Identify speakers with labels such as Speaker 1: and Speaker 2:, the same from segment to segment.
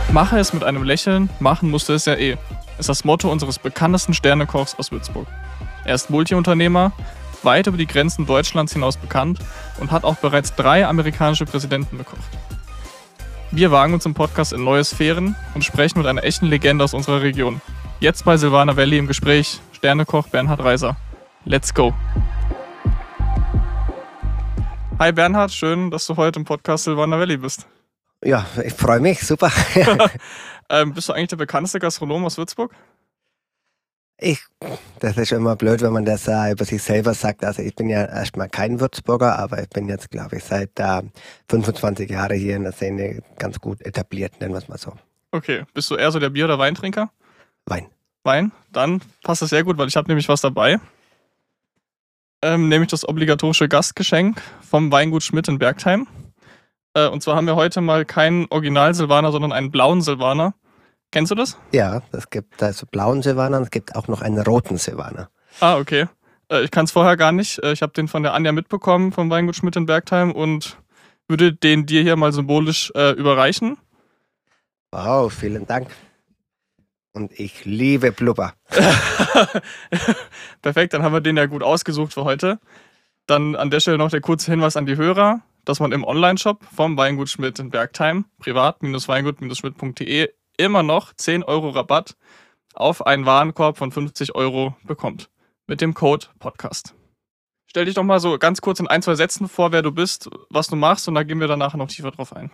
Speaker 1: Mache es mit einem Lächeln, machen musst du es ja eh, ist das Motto unseres bekanntesten Sternekochs aus Würzburg. Er ist Multiunternehmer, weit über die Grenzen Deutschlands hinaus bekannt und hat auch bereits 3 amerikanische Präsidenten bekocht. Wir wagen uns im Podcast in neue Sphären und sprechen mit einer echten Legende aus unserer Region. Jetzt bei Silvaner Valley im Gespräch Sternekoch Bernhard Reiser. Let's go! Hi Bernhard, schön, dass du heute im Podcast Silvaner Valley bist.
Speaker 2: Ja, ich freue mich, super.
Speaker 1: Bist du eigentlich der bekannteste Gastronom aus Würzburg?
Speaker 2: Das ist immer blöd, wenn man das über sich selber sagt. Also ich bin ja erstmal kein Würzburger, aber ich bin jetzt, glaube ich, seit 25 Jahren hier in der Szene ganz gut etabliert, nennen wir es mal so.
Speaker 1: Okay, bist du eher so der Bier- oder Weintrinker?
Speaker 2: Wein.
Speaker 1: Wein? Dann passt das sehr gut, weil ich habe nämlich was dabei. Nämlich das obligatorische Gastgeschenk vom Weingut Schmidt in Bergheim. Und zwar haben wir heute mal keinen Original-Silvaner, sondern einen blauen Silvaner. Kennst du das?
Speaker 2: Ja, es gibt also blauen Silvaner und es gibt auch noch einen roten Silvaner.
Speaker 1: Ah, okay. Ich kann es vorher gar nicht. Ich habe den von der Anja mitbekommen vom Weingut Schmidt in Bergheim und würde den dir hier mal symbolisch überreichen.
Speaker 2: Wow, vielen Dank. Und ich liebe Blubber.
Speaker 1: Perfekt, dann haben wir den ja gut ausgesucht für heute. Dann an der Stelle noch der kurze Hinweis an die Hörer, dass man im Onlineshop vom Weingut Schmidt in Bergheim, privat-weingut-schmidt.de, immer noch 10 € Rabatt auf einen Warenkorb von 50 € bekommt. Mit dem Code Podcast. Stell dich doch mal so ganz kurz in 1-2 Sätzen vor, wer du bist, was du machst, und da gehen wir danach noch tiefer drauf ein.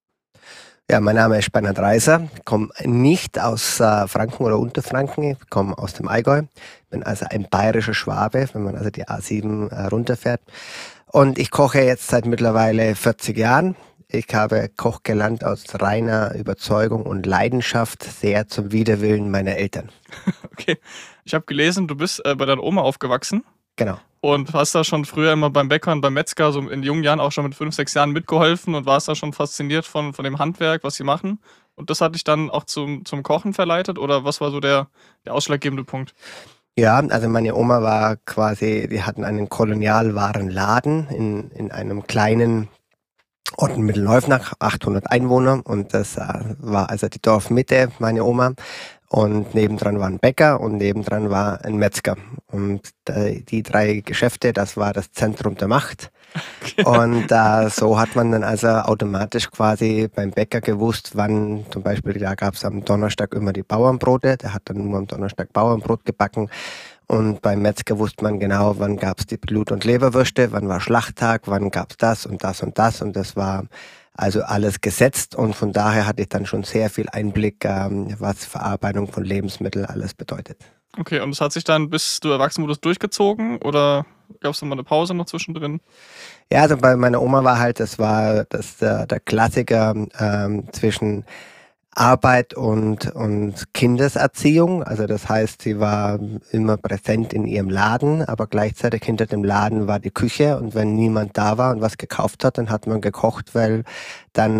Speaker 2: Ja, mein Name ist Bernhard Reiser, ich komme nicht aus Franken oder Unterfranken, ich komme aus dem Allgäu, bin also ein bayerischer Schwabe, wenn man also die A7 runterfährt. Und ich koche jetzt seit mittlerweile 40 Jahren. Ich habe Koch gelernt aus reiner Überzeugung und Leidenschaft, sehr zum Widerwillen meiner Eltern.
Speaker 1: Okay, ich habe gelesen, du bist bei deiner Oma aufgewachsen.
Speaker 2: Genau.
Speaker 1: Und hast da schon früher immer beim Bäcker und beim Metzger, so in jungen Jahren auch schon mit 5, 6 Jahren mitgeholfen und warst da schon fasziniert von dem Handwerk, was sie machen. Und das hat dich dann auch zum Kochen verleitet, oder was war so der ausschlaggebende Punkt?
Speaker 2: Ja, also meine Oma war quasi, die hatten einen Kolonialwarenladen in einem kleinen Ort in Mittelneufnach, 800 Einwohner, und das war also die Dorfmitte, meine Oma. Und nebendran war ein Bäcker und nebendran war ein Metzger. Und die 3 Geschäfte, das war das Zentrum der Macht. Okay. Und so hat man dann also automatisch quasi beim Bäcker gewusst, wann, zum Beispiel, da gab es am Donnerstag immer die Bauernbrote, der hat dann nur am Donnerstag Bauernbrot gebacken. Und beim Metzger wusste man genau, wann gab es die Blut- und Leberwürste, wann war Schlachttag, wann gab es das und das und das. Und das war also alles gesetzt, und von daher hatte ich dann schon sehr viel Einblick, was Verarbeitung von Lebensmitteln alles bedeutet.
Speaker 1: Okay, und das hat sich dann, bis du erwachsen wurdest, durchgezogen, oder gab es noch mal eine Pause noch zwischendrin?
Speaker 2: Ja, also bei meiner Oma war halt, das war der Klassiker zwischen Arbeit und Kindeserziehung. Also das heißt, sie war immer präsent in ihrem Laden, aber gleichzeitig hinter dem Laden war die Küche, und wenn niemand da war und was gekauft hat, dann hat man gekocht, weil dann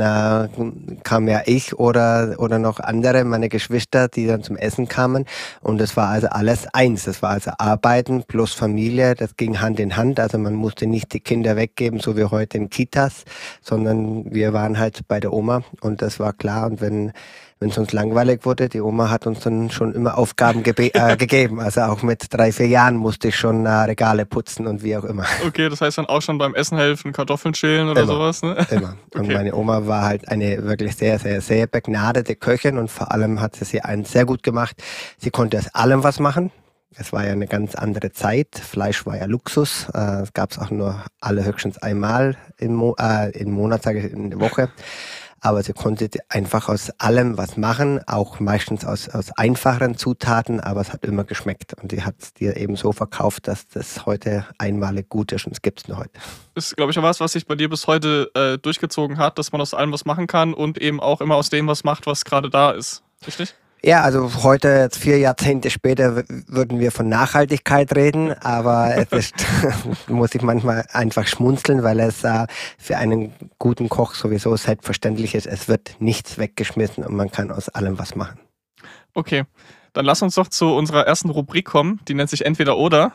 Speaker 2: kam ja ich oder noch andere, meine Geschwister, die dann zum Essen kamen, und das war also alles eins. Das war also Arbeiten plus Familie, das ging Hand in Hand. Also man musste nicht die Kinder weggeben, so wie heute in Kitas, sondern wir waren halt bei der Oma, und das war klar. Und wenn es uns langweilig wurde, die Oma hat uns dann schon immer Aufgaben gegeben. Also auch mit 3, 4 Jahren musste ich schon Regale putzen und wie auch immer.
Speaker 1: Okay, das heißt dann auch schon beim Essen helfen, Kartoffeln schälen oder
Speaker 2: immer,
Speaker 1: sowas, ne?
Speaker 2: Immer. Und okay. Meine Oma war halt eine wirklich sehr, sehr, sehr begnadete Köchin, und vor allem hat sie eins sehr gut gemacht. Sie konnte aus allem was machen. Es war ja eine ganz andere Zeit. Fleisch war ja Luxus. Es gab es auch nur allerhöchstens einmal im Monat, sage ich, in der Woche. Aber sie konnte einfach aus allem was machen, auch meistens aus einfacheren Zutaten, aber es hat immer geschmeckt. Und sie hat es dir eben so verkauft, dass das heute einmalig gut ist, und es gibt es nur heute.
Speaker 1: Das ist, glaube ich, auch was sich bei dir bis heute durchgezogen hat, dass man aus allem was machen kann und eben auch immer aus dem was macht, was gerade da ist. Richtig?
Speaker 2: Ja, also heute, jetzt 4 Jahrzehnte später, würden wir von Nachhaltigkeit reden, aber es ist, muss ich manchmal einfach schmunzeln, weil es für einen guten Koch sowieso selbstverständlich ist. Es wird nichts weggeschmissen und man kann aus allem was machen.
Speaker 1: Okay, dann lass uns doch zu unserer ersten Rubrik kommen, die nennt sich Entweder oder.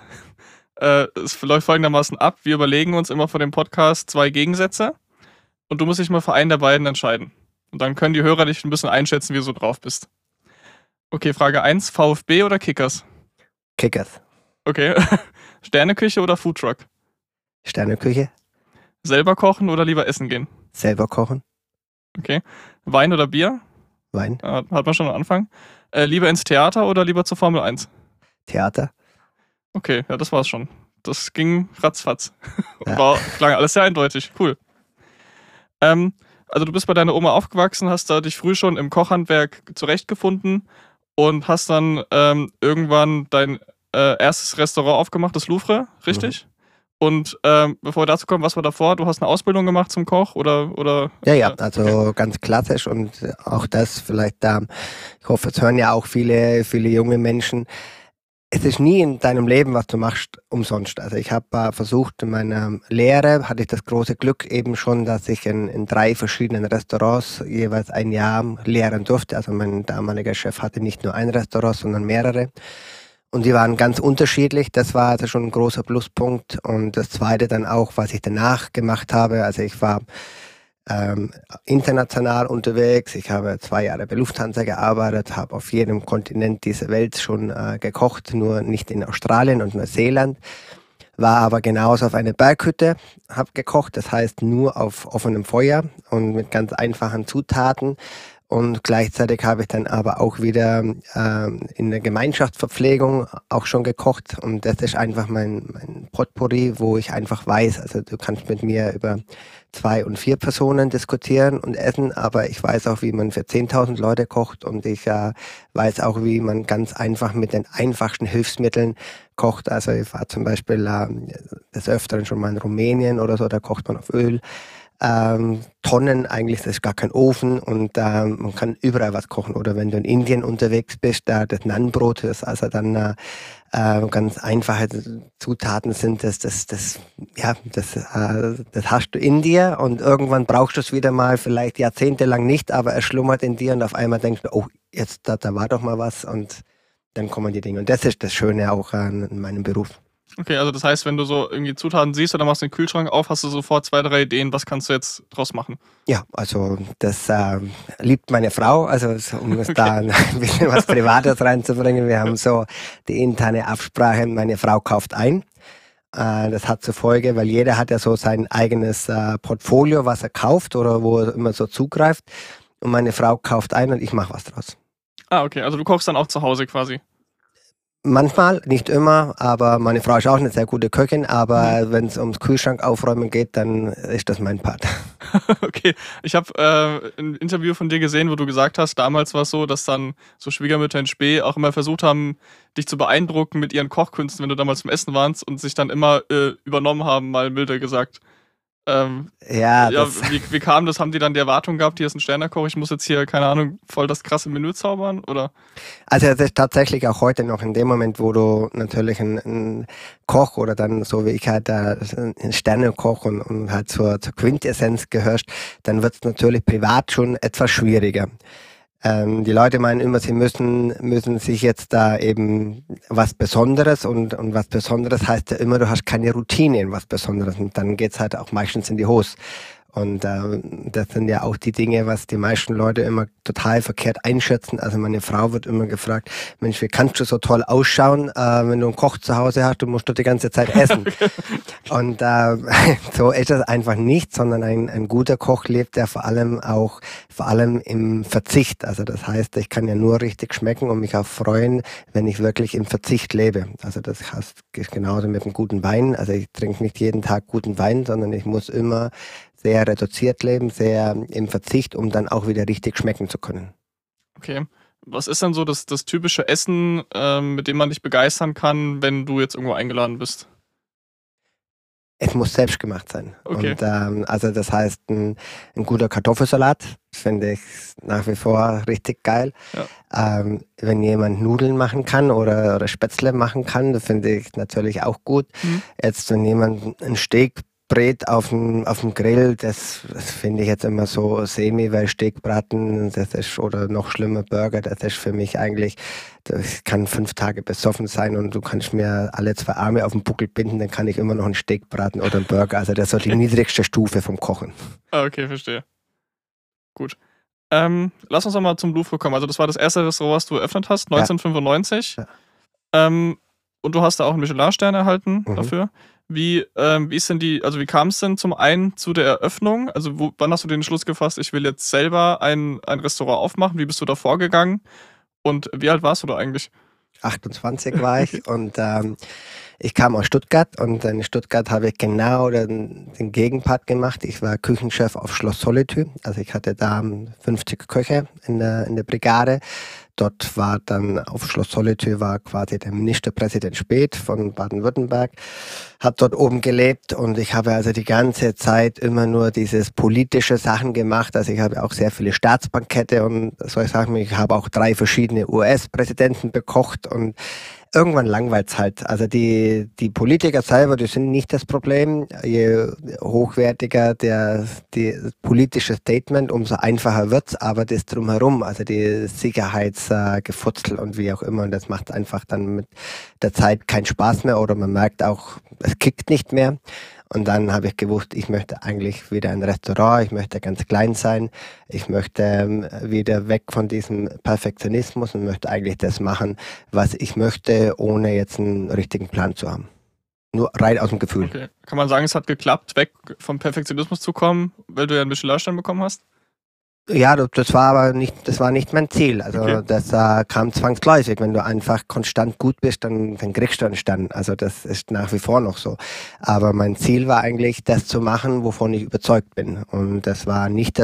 Speaker 1: Es läuft folgendermaßen ab: Wir überlegen uns immer vor dem Podcast 2 Gegensätze und du musst dich mal für einen der beiden entscheiden. Und dann können die Hörer dich ein bisschen einschätzen, wie du so drauf bist. Okay, Frage 1, VfB oder Kickers?
Speaker 2: Kickers.
Speaker 1: Okay. Sterneküche oder Foodtruck?
Speaker 2: Sterneküche.
Speaker 1: Selber kochen oder lieber essen gehen?
Speaker 2: Selber kochen.
Speaker 1: Okay. Wein oder Bier?
Speaker 2: Wein.
Speaker 1: Hat man schon am Anfang. Lieber ins Theater oder lieber zur Formel 1?
Speaker 2: Theater.
Speaker 1: Okay, ja, das war's schon. Das ging ratzfatz.
Speaker 2: Ja.
Speaker 1: Klang alles sehr eindeutig. Cool. Also du bist bei deiner Oma aufgewachsen, hast da dich früh schon im Kochhandwerk zurechtgefunden und hast dann irgendwann dein erstes Restaurant aufgemacht, das Louvre, richtig? Und bevor wir dazu kommen, was war davor? Du hast eine Ausbildung gemacht zum Koch oder?
Speaker 2: Ja, also ganz klassisch und auch das vielleicht, ich hoffe, es hören ja auch viele junge Menschen. Es ist nie in deinem Leben, was du machst, umsonst. Also ich habe versucht, in meiner Lehre hatte ich das große Glück eben schon, dass ich in 3 verschiedenen Restaurants jeweils ein Jahr lehren durfte. Also mein damaliger Chef hatte nicht nur ein Restaurant, sondern mehrere. Und die waren ganz unterschiedlich. Das war also schon ein großer Pluspunkt. Und das Zweite dann auch, was ich danach gemacht habe. Also ich war international unterwegs. Ich habe 2 Jahre bei Lufthansa gearbeitet, habe auf jedem Kontinent dieser Welt schon gekocht, nur nicht in Australien und Neuseeland. War aber genauso auf einer Berghütte, habe gekocht, das heißt nur auf offenem Feuer und mit ganz einfachen Zutaten. Und gleichzeitig habe ich dann aber auch wieder in der Gemeinschaftsverpflegung auch schon gekocht. Und das ist einfach mein Potpourri, wo ich einfach weiß, also du kannst mit mir über 2 und 4 Personen diskutieren und essen, aber ich weiß auch, wie man für 10.000 Leute kocht und ich weiß auch, wie man ganz einfach mit den einfachsten Hilfsmitteln kocht. Also ich war zum Beispiel des Öfteren schon mal in Rumänien oder so, da kocht man auf Öl. Tonnen, eigentlich, das ist gar kein Ofen und man kann überall was kochen. Oder wenn du in Indien unterwegs bist, das Naan-Brot, das also dann ganz einfache Zutaten sind, das hast du in dir und irgendwann brauchst du es wieder mal, vielleicht jahrzehntelang nicht, aber es schlummert in dir und auf einmal denkst du, oh, jetzt da war doch mal was und dann kommen die Dinge. Und das ist das Schöne auch an meinem Beruf.
Speaker 1: Okay, also das heißt, wenn du so irgendwie Zutaten siehst oder machst den Kühlschrank auf, hast du sofort 2, 3 Ideen, was kannst du jetzt draus machen?
Speaker 2: Ja, also das liebt meine Frau, also um es da ein bisschen was Privates reinzubringen. Wir haben so die interne Absprache, meine Frau kauft ein. Das hat zur Folge, weil jeder hat ja so sein eigenes Portfolio, was er kauft oder wo er immer so zugreift. Und meine Frau kauft ein und ich mache was draus.
Speaker 1: Ah, okay, also du kochst dann auch zu Hause quasi.
Speaker 2: Manchmal, nicht immer, aber meine Frau ist auch eine sehr gute Köchin, aber wenn es ums Kühlschrank aufräumen geht, dann ist das mein Part.
Speaker 1: Okay, ich habe ein Interview von dir gesehen, wo du gesagt hast, damals war es so, dass dann so Schwiegermütter in Spee auch immer versucht haben, dich zu beeindrucken mit ihren Kochkünsten, wenn du damals zum Essen warst und sich dann immer übernommen haben, mal milde gesagt. Wie kam das? Haben die dann die Erwartung gehabt, hier ist ein Sternekoch, ich muss jetzt hier, keine Ahnung, voll das krasse Menü zaubern? Oder?
Speaker 2: Also es ist tatsächlich auch heute noch in dem Moment, wo du natürlich ein Koch oder dann so wie ich halt ein Sternekoch und halt zur Quintessenz gehörst, dann wird es natürlich privat schon etwas schwieriger. Die Leute meinen immer, sie müssen sich jetzt da eben was Besonderes und was Besonderes heißt ja immer, du hast keine Routine in was Besonderes und dann geht's halt auch meistens in die Hose. Und das sind ja auch die Dinge, was die meisten Leute immer total verkehrt einschätzen. Also meine Frau wird immer gefragt, Mensch, wie kannst du so toll ausschauen, wenn du einen Koch zu Hause hast, du musst doch die ganze Zeit essen. Und so ist das einfach nicht, sondern ein guter Koch lebt ja vor allem im Verzicht. Also das heißt, ich kann ja nur richtig schmecken und mich auch freuen, wenn ich wirklich im Verzicht lebe. Also das heißt genauso mit einem guten Wein. Also ich trinke nicht jeden Tag guten Wein, sondern ich muss immer sehr reduziert leben, sehr im Verzicht, um dann auch wieder richtig schmecken zu können.
Speaker 1: Okay. Was ist dann so das typische Essen, mit dem man dich begeistern kann, wenn du jetzt irgendwo eingeladen bist?
Speaker 2: Es muss selbst gemacht sein.
Speaker 1: Okay.
Speaker 2: Und also das heißt, ein guter Kartoffelsalat finde ich nach wie vor richtig geil. Ja. Wenn jemand Nudeln machen kann oder Spätzle machen kann, das finde ich natürlich auch gut. Jetzt, wenn jemand ein Steak brät auf dem Grill, das finde ich jetzt immer so semi, weil Steakbraten, das ist, oder noch schlimmer Burger, das ist für mich eigentlich, das kann 5 Tage besoffen sein und du kannst mir alle 2 Arme auf den Buckel binden, dann kann ich immer noch einen Steak braten oder einen Burger. Also das ist so die niedrigste Stufe vom Kochen.
Speaker 1: Ah, okay, verstehe. Gut. Lass uns nochmal zum Louvre kommen. Also das war das erste Restaurant, was du eröffnet hast,
Speaker 2: Ja.
Speaker 1: 1995.
Speaker 2: Ja.
Speaker 1: Und du hast da auch einen Michelin-Stern erhalten
Speaker 2: Mhm.
Speaker 1: dafür. Wie ist denn wie kam es denn zum einen zu der Eröffnung? Also wann hast du den Entschluss gefasst, ich will jetzt selber ein Restaurant aufmachen? Wie bist du da vorgegangen? Und wie alt warst du da eigentlich?
Speaker 2: 28 war ich und ich kam aus Stuttgart und in Stuttgart habe ich genau den Gegenpart gemacht. Ich war Küchenchef auf Schloss Solitude. Also ich hatte da 50 Köche in der Brigade. Dort war dann auf Schloss Solitude war quasi der Ministerpräsident Späth von Baden-Württemberg, hat dort oben gelebt und ich habe also die ganze Zeit immer nur dieses politische Sachen gemacht. Also ich habe auch sehr viele Staatsbankette und soll ich sagen, ich habe auch 3 verschiedene US-Präsidenten bekocht und irgendwann langweilt's halt. Also die Politiker selber, die sind nicht das Problem. Je hochwertiger die politische Statement, umso einfacher wird's. Aber das drumherum, also die Sicherheitsgefutzel und wie auch immer, und das macht einfach dann mit der Zeit keinen Spaß mehr oder man merkt auch, es kickt nicht mehr. Und dann habe ich gewusst, ich möchte eigentlich wieder ein Restaurant, ich möchte ganz klein sein, ich möchte wieder weg von diesem Perfektionismus und möchte eigentlich das machen, was ich möchte, ohne jetzt einen richtigen Plan zu haben. Nur rein aus dem Gefühl.
Speaker 1: Okay. Kann man sagen, es hat geklappt, weg vom Perfektionismus zu kommen, weil du ja einen Michelin-Stern bekommen hast?
Speaker 2: Ja, das war aber nicht mein Ziel. Also
Speaker 1: Okay.
Speaker 2: das kam zwangsläufig. Wenn du einfach konstant gut bist, dann kriegst du einen Stern. Also das ist nach wie vor noch so. Aber mein Ziel war eigentlich, das zu machen, wovon ich überzeugt bin. Und das war nicht,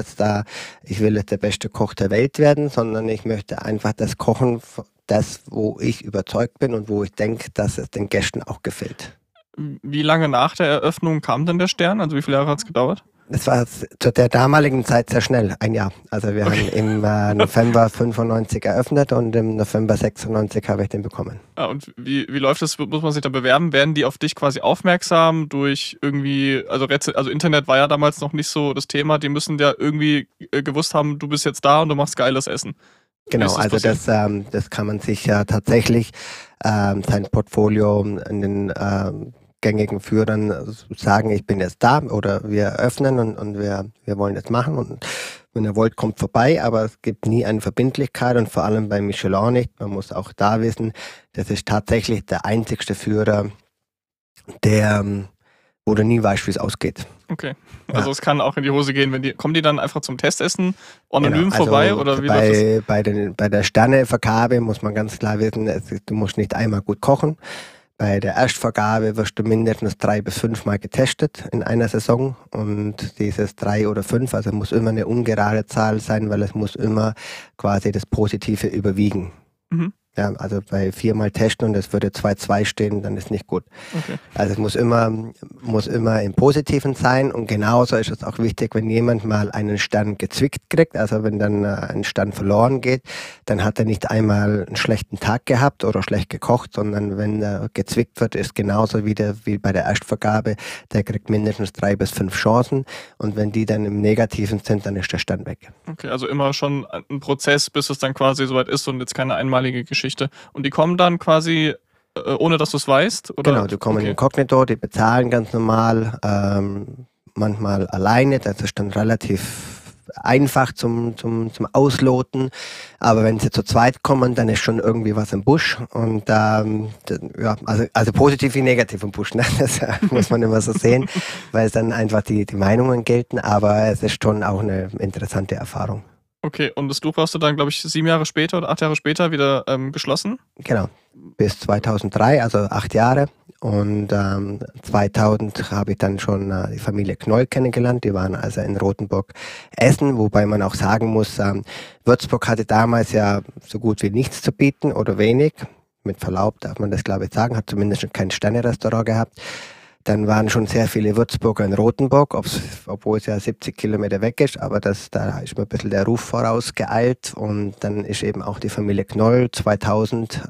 Speaker 2: ich will jetzt der beste Koch der Welt werden, sondern ich möchte einfach das Kochen, das, wo ich überzeugt bin und wo ich denke, dass es den Gästen auch gefällt.
Speaker 1: Wie lange nach der Eröffnung kam denn der Stern? Also wie viele Jahre hat es gedauert?
Speaker 2: Das war zu der damaligen Zeit sehr schnell, ein Jahr. Also wir haben im November 95 eröffnet und im November 96 habe ich den bekommen.
Speaker 1: Und wie läuft das? Muss man sich da bewerben? Werden die auf dich quasi aufmerksam durch irgendwie, also Internet war ja damals noch nicht so das Thema, die müssen ja irgendwie gewusst haben, du bist jetzt da und du machst geiles Essen. Wie
Speaker 2: Genau,
Speaker 1: ist das
Speaker 2: also
Speaker 1: passiert?
Speaker 2: das kann man sich ja tatsächlich sein Portfolio in den gängigen Führern sagen, ich bin jetzt da oder wir öffnen und wir wollen das machen und wenn ihr wollt, kommt vorbei, aber es gibt nie eine Verbindlichkeit und vor allem bei Michelin nicht. Man muss auch da wissen, das ist tatsächlich der einzigste Führer, wo du nie weißt, wie es ausgeht.
Speaker 1: Okay.
Speaker 2: Ja.
Speaker 1: Also es kann auch in die Hose gehen, kommen die dann einfach zum Testessen anonym
Speaker 2: Genau, also
Speaker 1: vorbei oder wie läuft das?
Speaker 2: bei der Sternevergabe muss man ganz klar wissen, du musst nicht einmal gut kochen. Bei der Erstvergabe wirst du mindestens 3 bis 5 Mal getestet in einer Saison und dieses 3 oder 5, also muss immer eine ungerade Zahl sein, weil es muss immer quasi das Positive überwiegen.
Speaker 1: Mhm.
Speaker 2: Ja, also bei 4 Mal testen und es würde 2-2 stehen, dann ist nicht gut.
Speaker 1: Okay.
Speaker 2: Also es muss immer im Positiven sein und genauso ist es auch wichtig, wenn jemand mal einen Stern gezwickt kriegt, also wenn dann ein Stern verloren geht, dann hat er nicht einmal einen schlechten Tag gehabt oder schlecht gekocht, sondern wenn er gezwickt wird, ist genauso wie bei der Erstvergabe, der kriegt mindestens 3 bis 5 Chancen und wenn die dann im Negativen sind, dann ist der Stern weg.
Speaker 1: Okay, also immer schon ein Prozess, bis es dann quasi soweit ist und jetzt keine einmalige Geschichte. Und die kommen dann quasi, ohne dass du es weißt? Oder?
Speaker 2: Genau, die kommen
Speaker 1: Okay.
Speaker 2: inkognito, die bezahlen ganz normal, manchmal alleine, das ist dann relativ einfach zum Ausloten, aber wenn sie zu zweit kommen, dann ist schon irgendwie was im Busch und ja, also positiv wie negativ im Busch, ne? Das muss man immer so sehen, weil es dann einfach die Meinungen gelten, aber es ist schon auch eine interessante Erfahrung.
Speaker 1: Okay, und das Louvre hast du dann, glaube ich, 7 Jahre später oder 8 Jahre später wieder geschlossen?
Speaker 2: Genau, bis 2003, also 8 Jahre. Und 2000 habe ich dann schon die Familie Knoll kennengelernt. Die waren also in Rothenburg essen, wobei man auch sagen muss, Würzburg hatte damals ja so gut wie nichts zu bieten oder wenig. Mit Verlaub darf man das, glaube ich, sagen, hat zumindest schon kein Sterne-Restaurant gehabt. Dann waren schon sehr viele Würzburger in Rothenburg, obwohl es ja 70 Kilometer weg ist, aber da ist mir ein bisschen der Ruf vorausgeeilt und dann ist eben auch die Familie Knoll 2000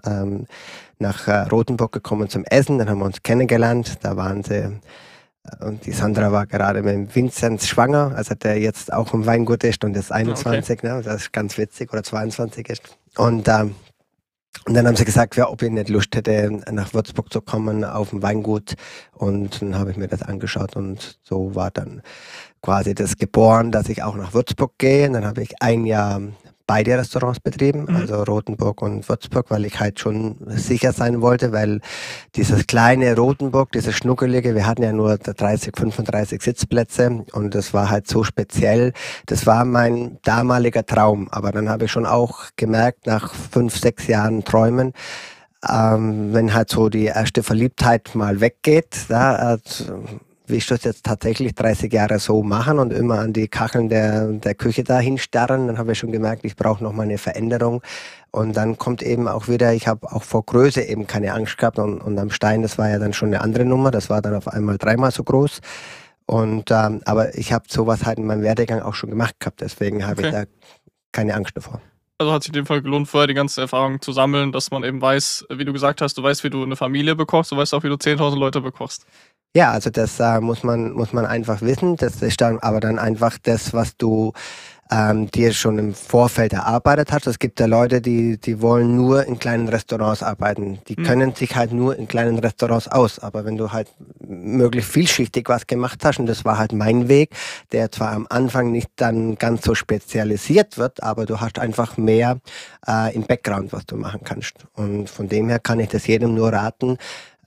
Speaker 2: nach Rothenburg gekommen zum Essen, dann haben wir uns kennengelernt, da waren sie und die Sandra war gerade mit dem Vinzenz schwanger, also der jetzt auch im Weingut ist und ist 21, okay. Ne, das ist ganz witzig, oder 22 ist. Und dann haben sie gesagt, ja, ob ich nicht Lust hätte, nach Würzburg zu kommen, auf dem Weingut. Und dann habe ich mir das angeschaut und so war dann quasi das geboren, dass ich auch nach Würzburg gehe. Und dann habe ich ein Jahr beide Restaurants betrieben, also Rothenburg und Würzburg, weil ich halt schon sicher sein wollte, weil dieses kleine Rothenburg, dieses schnuckelige, wir hatten ja nur 30, 35 Sitzplätze und das war halt so speziell. Das war mein damaliger Traum, aber dann habe ich schon auch gemerkt, nach 5, 6 Jahren Träumen, wenn halt so die erste Verliebtheit mal weggeht, da will ich das jetzt tatsächlich 30 Jahre so machen und immer an die Kacheln der Küche da hinstarren, dann habe ich schon gemerkt, ich brauche nochmal eine Veränderung. Und dann kommt eben auch wieder, ich habe auch vor Größe eben keine Angst gehabt und am Stein, das war ja dann schon eine andere Nummer, das war dann auf einmal 3-mal so groß. Und aber ich habe sowas halt in meinem Werdegang auch schon gemacht gehabt, deswegen habe ich da keine Angst davor.
Speaker 1: Also hat sich in dem Fall gelohnt, vorher die ganze Erfahrung zu sammeln, dass man eben weiß, wie du gesagt hast, du weißt, wie du eine Familie bekochst, du weißt auch, wie du 10.000 Leute bekochst.
Speaker 2: Ja, also das muss man einfach wissen. Das ist dann aber dann einfach das, was du dir schon im Vorfeld erarbeitet hast. Es gibt ja Leute, die wollen nur in kleinen Restaurants arbeiten. Die können sich halt nur in kleinen Restaurants aus. Aber wenn du halt möglichst vielschichtig was gemacht hast, und das war halt mein Weg, der zwar am Anfang nicht dann ganz so spezialisiert wird, aber du hast einfach mehr im Background, was du machen kannst. Und von dem her kann ich das jedem nur raten,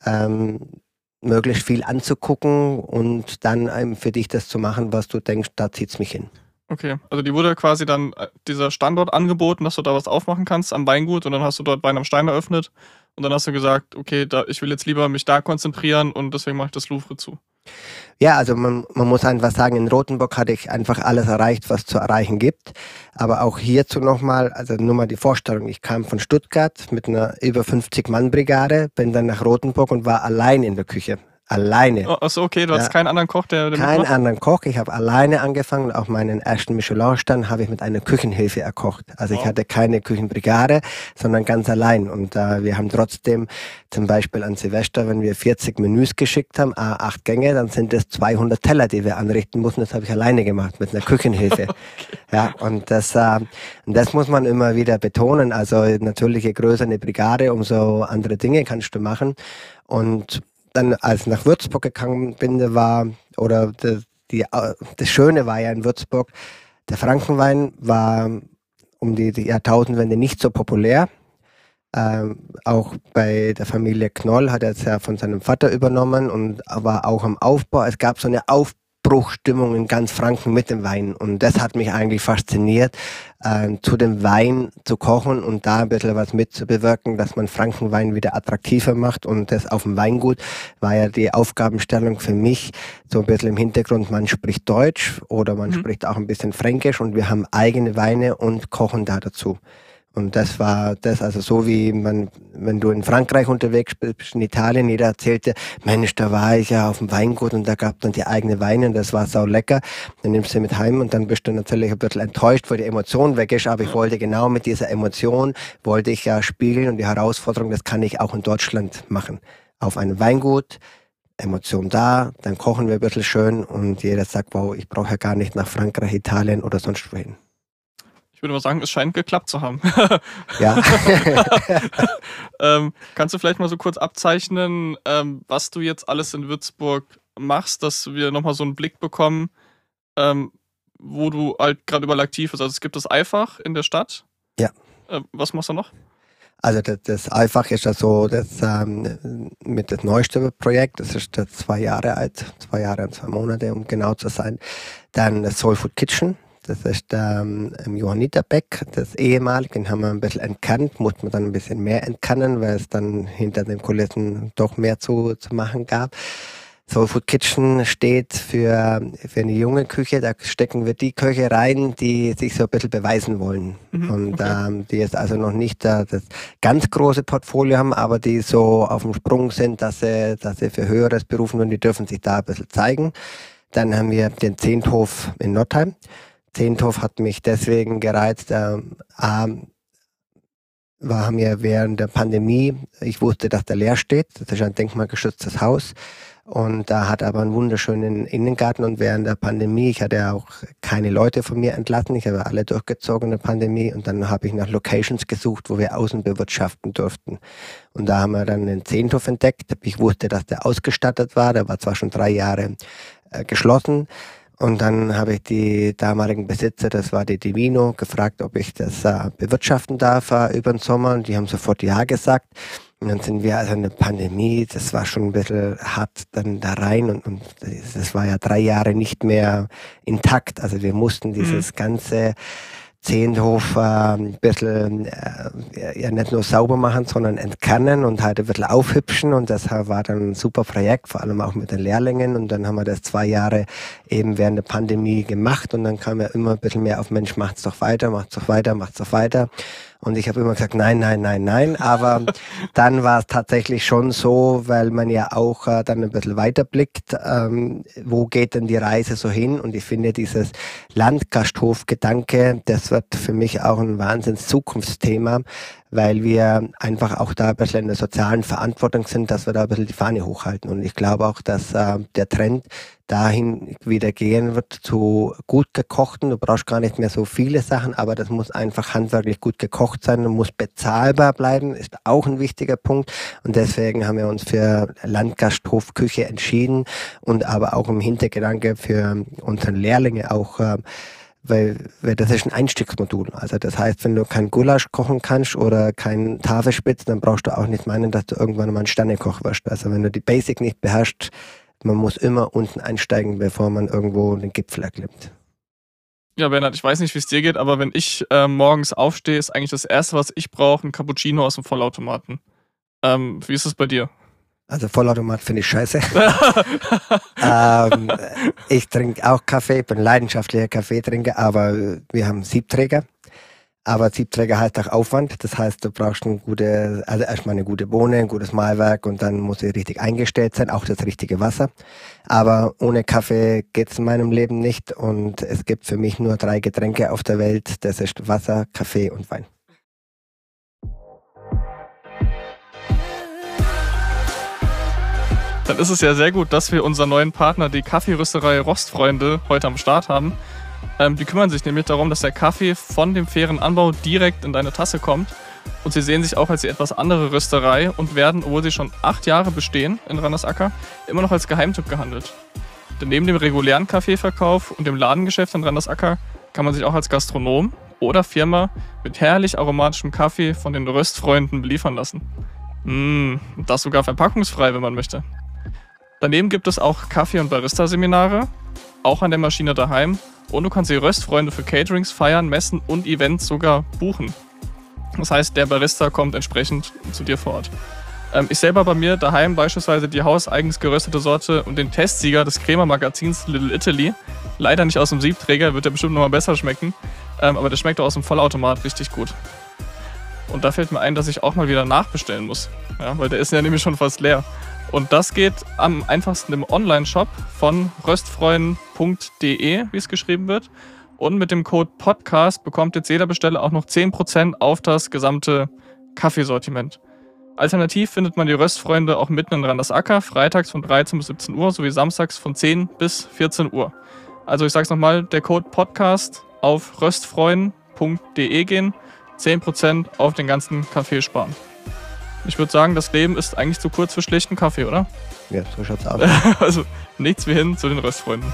Speaker 2: möglichst viel anzugucken und dann für dich das zu machen, was du denkst, da zieht's mich hin.
Speaker 1: Okay, also dir wurde quasi dann dieser Standort angeboten, dass du da was aufmachen kannst am Weingut und dann hast du dort Wein am Stein eröffnet und dann hast du gesagt, okay, ich will jetzt lieber mich da konzentrieren und deswegen mache ich das Louvre zu.
Speaker 2: Ja, also man muss einfach sagen, in Rothenburg hatte ich einfach alles erreicht, was zu erreichen gibt. Aber auch hierzu nochmal, also nur mal die Vorstellung, ich kam von Stuttgart mit einer über 50-Mann-Brigade, bin dann nach Rothenburg und war allein in der Küche. Alleine.
Speaker 1: Achso, okay, du hattest keinen anderen Koch, der
Speaker 2: Keinen
Speaker 1: mitmacht?
Speaker 2: anderen Koch. Ich habe alleine angefangen. Auch meinen ersten Michelin-Stern habe ich mit einer Küchenhilfe erkocht. Also ich hatte keine Küchenbrigade, sondern ganz allein. Und wir haben trotzdem zum Beispiel an Silvester, wenn wir 40 Menüs geschickt haben, 8 Gänge, dann sind es 200 Teller, die wir anrichten mussten. Das habe ich alleine gemacht mit einer Küchenhilfe. Okay. Ja, und das muss man immer wieder betonen. Also natürlich, je größer eine Brigade, umso andere Dinge kannst du machen. Und dann, als ich nach Würzburg gegangen bin, das Schöne war ja in Würzburg, der Frankenwein war um die Jahrtausendwende nicht so populär. Auch bei der Familie Knoll hat er es ja von seinem Vater übernommen und war auch am Aufbau. Es gab so eine Aufbruchstimmung in ganz Franken mit dem Wein und das hat mich eigentlich fasziniert, zu dem Wein zu kochen und da ein bisschen was mitzubewirken, dass man Frankenwein wieder attraktiver macht und das auf dem Weingut war ja die Aufgabenstellung für mich so ein bisschen im Hintergrund, man spricht Deutsch oder man spricht auch ein bisschen Fränkisch und wir haben eigene Weine und kochen da dazu. Und das war das, also so wie wenn du in Frankreich unterwegs bist, in Italien, jeder erzählte, Mensch, da war ich ja auf dem Weingut und da gab es dann die eigene Weine und das war sau lecker. Dann nimmst du sie mit heim und dann bist du natürlich ein bisschen enttäuscht, weil die Emotion weg ist, aber ich wollte genau mit dieser Emotion, wollte ich ja spiegeln und die Herausforderung, das kann ich auch in Deutschland machen. Auf einem Weingut, Emotion da, dann kochen wir ein bisschen schön und jeder sagt, wow, ich brauche ja gar nicht nach Frankreich, Italien oder sonst wohin.
Speaker 1: Ich würde mal sagen, es scheint geklappt zu haben.
Speaker 2: Ja.
Speaker 1: Kannst du vielleicht mal so kurz abzeichnen, was du jetzt alles in Würzburg machst, dass wir nochmal so einen Blick bekommen, wo du halt gerade überall aktiv bist? Also es gibt das Eifach in der Stadt.
Speaker 2: Ja.
Speaker 1: Was machst du noch?
Speaker 2: Also das Eifach ist ja so, mit das neueste Projekt, das ist 2 Jahre alt, 2 Jahre und 2 Monate, um genau zu sein. Dann das Soul Food Kitchen. Das ist im Johanniterbeck, das ehemalige, den haben wir ein bisschen entkannt, musste man dann ein bisschen mehr entkannen, weil es dann hinter den Kulissen doch mehr zu machen gab. Soul Food Kitchen steht für eine junge Küche, da stecken wir die Köche rein, die sich so ein bisschen beweisen wollen. Und okay. Die jetzt also noch nicht das ganz große Portfolio haben, aber die so auf dem Sprung sind, dass sie für Höheres berufen werden, die dürfen sich da ein bisschen zeigen. Dann haben wir den Zehnthof in Nottheim. Zehnthof hat mich deswegen gereizt, haben wir während der Pandemie, ich wusste, dass der leer steht, das ist ein denkmalgeschütztes Haus, Und da hat aber einen wunderschönen Innengarten und während der Pandemie, ich hatte ja auch keine Leute von mir entlassen, ich habe alle durchgezogen in der Pandemie und dann habe ich nach Locations gesucht, wo wir außen bewirtschaften durften. Und da haben wir dann den Zehnthof entdeckt. Ich wusste, dass der ausgestattet war, der war zwar schon 3 Jahre geschlossen. Und dann habe ich die damaligen Besitzer, das war die Divino, gefragt, ob ich das bewirtschaften darf über den Sommer. Und die haben sofort ja gesagt. Und dann sind wir also in der Pandemie, das war schon ein bisschen hart dann da rein und das war ja 3 Jahre nicht mehr intakt. Also wir mussten dieses ganze Zehnthof ein bisschen ja nicht nur sauber machen, sondern entkernen und halt ein bisschen aufhübschen und das war dann ein super Projekt, vor allem auch mit den Lehrlingen und dann haben wir das 2 Jahre eben während der Pandemie gemacht und dann kam ja immer ein bisschen mehr auf Mensch, macht's doch weiter, macht's doch weiter, macht's doch weiter. Und ich habe immer gesagt, nein, aber dann war es tatsächlich schon so, weil man ja auch dann ein bisschen weiterblickt, wo geht denn die Reise so hin? Und ich finde dieses Landgasthof-Gedanke, das wird für mich auch ein Wahnsinns-Zukunftsthema, weil wir einfach auch da ein bisschen in der sozialen Verantwortung sind, dass wir da ein bisschen die Fahne hochhalten. Und ich glaube auch, dass der Trend dahin wieder gehen wird zu gut gekochten. Du brauchst gar nicht mehr so viele Sachen, aber das muss einfach handwerklich gut gekocht sein und muss bezahlbar bleiben, ist auch ein wichtiger Punkt. Und deswegen haben wir uns für Landgasthofküche entschieden und aber auch im Hintergedanke für unsere Lehrlinge auch weil das ist ein Einstiegsmodul. Also das heißt, wenn du kein Gulasch kochen kannst oder kein Tafelspitz, dann brauchst du auch nicht meinen, dass du irgendwann mal ein Sternekoch wirst. Also wenn du die Basic nicht beherrschst, man muss immer unten einsteigen, bevor man irgendwo den Gipfel erklimmt.
Speaker 1: Ja, Bernhard, ich weiß nicht, wie es dir geht, aber wenn ich morgens aufstehe, ist eigentlich das Erste, was ich brauche, ein Cappuccino aus dem Vollautomaten. Wie ist es bei dir?
Speaker 2: Also Vollautomat finde ich scheiße. Ich trinke auch Kaffee, ich bin leidenschaftlicher Kaffeetrinker, aber wir haben Siebträger. Aber Siebträger heißt auch Aufwand. Das heißt, du brauchst also erstmal eine gute Bohne, ein gutes Mahlwerk und dann muss sie richtig eingestellt sein, auch das richtige Wasser. Aber ohne Kaffee geht's in meinem Leben nicht und es gibt für mich nur 3 Getränke auf der Welt. Das ist Wasser, Kaffee und Wein.
Speaker 1: Dann ist es ja sehr gut, dass wir unseren neuen Partner, die Kaffeerösterei Rostfreunde, heute am Start haben. Die kümmern sich nämlich darum, dass der Kaffee von dem fairen Anbau direkt in deine Tasse kommt. Und sie sehen sich auch als die etwas andere Rösterei und werden, obwohl sie schon 8 Jahre bestehen in Randersacker, immer noch als Geheimtipp gehandelt. Denn neben dem regulären Kaffeeverkauf und dem Ladengeschäft in Randersacker kann man sich auch als Gastronom oder Firma mit herrlich aromatischem Kaffee von den Röstfreunden beliefern lassen. Das sogar verpackungsfrei, wenn man möchte. Daneben gibt es auch Kaffee- und Barista-Seminare, auch an der Maschine daheim. Und du kannst die Röstfreunde für Caterings, Feiern, Messen und Events sogar buchen. Das heißt, der Barista kommt entsprechend zu dir vor Ort. Ich selber bei mir daheim beispielsweise die hauseigens geröstete Sorte und den Testsieger des Crema-Magazins Little Italy. Leider nicht aus dem Siebträger, wird der bestimmt nochmal besser schmecken. Aber der schmeckt auch aus dem Vollautomat richtig gut. Und da fällt mir ein, dass ich auch mal wieder nachbestellen muss. Ja, weil der ist ja nämlich schon fast leer. Und das geht am einfachsten im Online-Shop von röstfreuen.de, wie es geschrieben wird. Und mit dem Code PODCAST bekommt jetzt jeder Besteller auch noch 10% auf das gesamte Kaffeesortiment. Alternativ findet man die Röstfreunde auch mitten in Randersacker, freitags von 13 bis 17 Uhr sowie samstags von 10 bis 14 Uhr. Also ich sag's nochmal, der Code PODCAST auf röstfreuen.de gehen, 10% auf den ganzen Kaffee sparen. Ich würde sagen, das Leben ist eigentlich zu kurz für schlechten Kaffee, oder?
Speaker 2: Ja, so schaut's aus.
Speaker 1: Also nichts wie hin zu den Röstfreunden.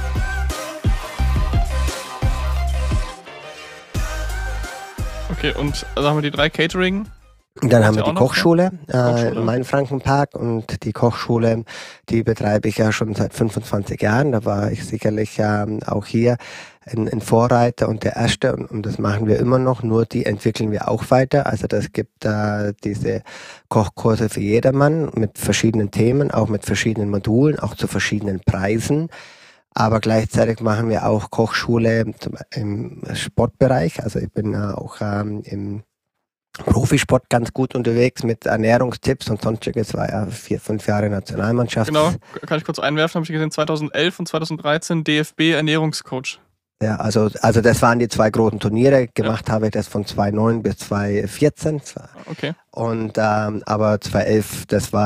Speaker 1: Okay, und also haben wir die 3 Catering.
Speaker 2: Dann haben wir die Kochschule im Mainfrankenpark und die Kochschule, die betreibe ich ja schon seit 25 Jahren. Da war ich sicherlich auch hier ein Vorreiter und der Erste und das machen wir immer noch, nur die entwickeln wir auch weiter. Also das gibt diese Kochkurse für jedermann mit verschiedenen Themen, auch mit verschiedenen Modulen, auch zu verschiedenen Preisen. Aber gleichzeitig machen wir auch Kochschule im Sportbereich. Also ich bin auch im Profisport ganz gut unterwegs mit Ernährungstipps und sonstiges, war ja 4-5 Jahre Nationalmannschaft.
Speaker 1: Genau, kann ich kurz einwerfen, habe ich gesehen, 2011 und 2013 DFB Ernährungscoach.
Speaker 2: Ja, also das waren die 2 großen Turniere. Gemacht habe ich das von 2009 bis 2014.
Speaker 1: Okay.
Speaker 2: Und aber 2011, das war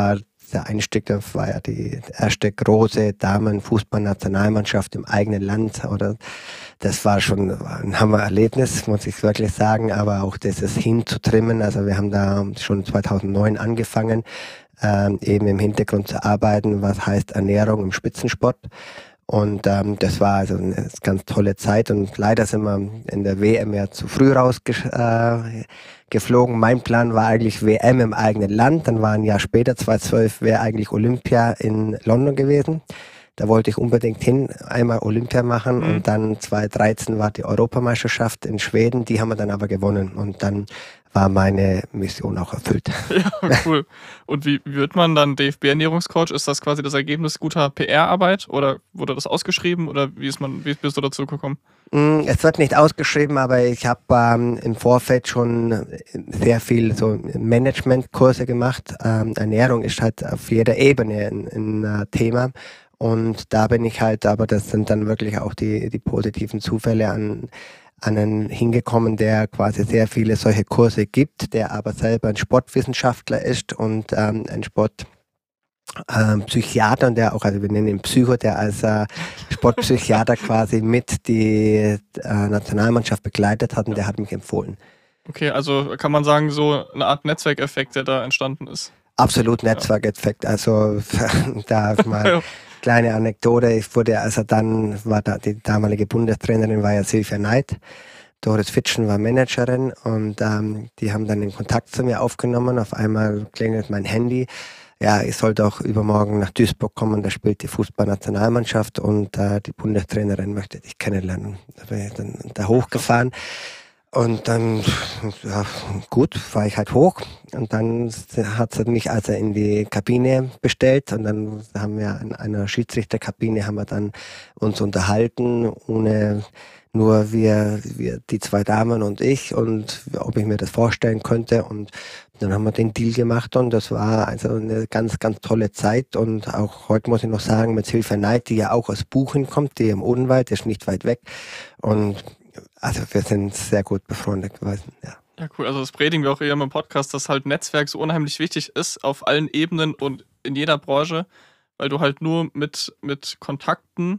Speaker 2: der Einstieg, das war ja die erste große Damenfußballnationalmannschaft im eigenen Land. Oder das war schon ein Hammererlebnis, muss ich wirklich sagen. Aber auch das ist hinzutrimmen. Also wir haben da schon 2009 angefangen, eben im Hintergrund zu arbeiten, was heißt Ernährung im Spitzensport. Und das war also eine ganz tolle Zeit. Und leider sind wir in der WM ja zu früh rausgeflogen. Mein Plan war eigentlich WM im eigenen Land. Dann war ein Jahr später, 2012, wäre eigentlich Olympia in London gewesen. Da wollte ich unbedingt hin, einmal Olympia machen. Und dann 2013 war die Europameisterschaft in Schweden. Die haben wir dann aber gewonnen. Und dann war meine Mission auch erfüllt.
Speaker 1: Ja, cool. Und wie wird man dann DFB-Ernährungscoach? Ist das quasi das Ergebnis guter PR-Arbeit oder wurde das ausgeschrieben oder wie bist du dazu gekommen?
Speaker 2: Es wird nicht ausgeschrieben, aber ich habe im Vorfeld schon sehr viel so Managementkurse gemacht. Ernährung ist halt auf jeder Ebene ein Thema. Und da bin ich halt, aber das sind dann wirklich auch die positiven Zufälle an einen hingekommen, der quasi sehr viele solche Kurse gibt, der aber selber ein Sportwissenschaftler ist und ein Sportpsychiater und der auch, also wir nennen ihn Psycho, der als Sportpsychiater quasi mit die Nationalmannschaft begleitet hat und der hat mich empfohlen.
Speaker 1: Okay, also kann man sagen, so eine Art Netzwerkeffekt, der da entstanden ist.
Speaker 2: Absolut Netzwerkeffekt, also da mal kleine Anekdote, die damalige Bundestrainerin war ja Silvia Neid, Doris Fitschen war Managerin und die haben dann den Kontakt zu mir aufgenommen, auf einmal klingelt mein Handy, ja, ich sollte auch übermorgen nach Duisburg kommen, da spielt die Fußballnationalmannschaft und die Bundestrainerin möchte dich kennenlernen. Da bin ich dann da hochgefahren. Und dann, ja, gut, fahre ich halt hoch und dann hat sie mich also in die Kabine bestellt und dann haben wir in einer Schiedsrichterkabine haben wir dann uns unterhalten, nur wir die zwei Damen und ich und ob ich mir das vorstellen könnte und dann haben wir den Deal gemacht und das war also eine ganz, ganz tolle Zeit und auch heute muss ich noch sagen, mit Silvia Neid, die ja auch aus Buchen kommt, die im Odenwald, ist nicht weit weg und also wir sind sehr gut befreundet gewesen, ja.
Speaker 1: Ja, cool. Also das predigen wir auch eher im Podcast, dass halt Netzwerk so unheimlich wichtig ist auf allen Ebenen und in jeder Branche, weil du halt nur mit Kontakten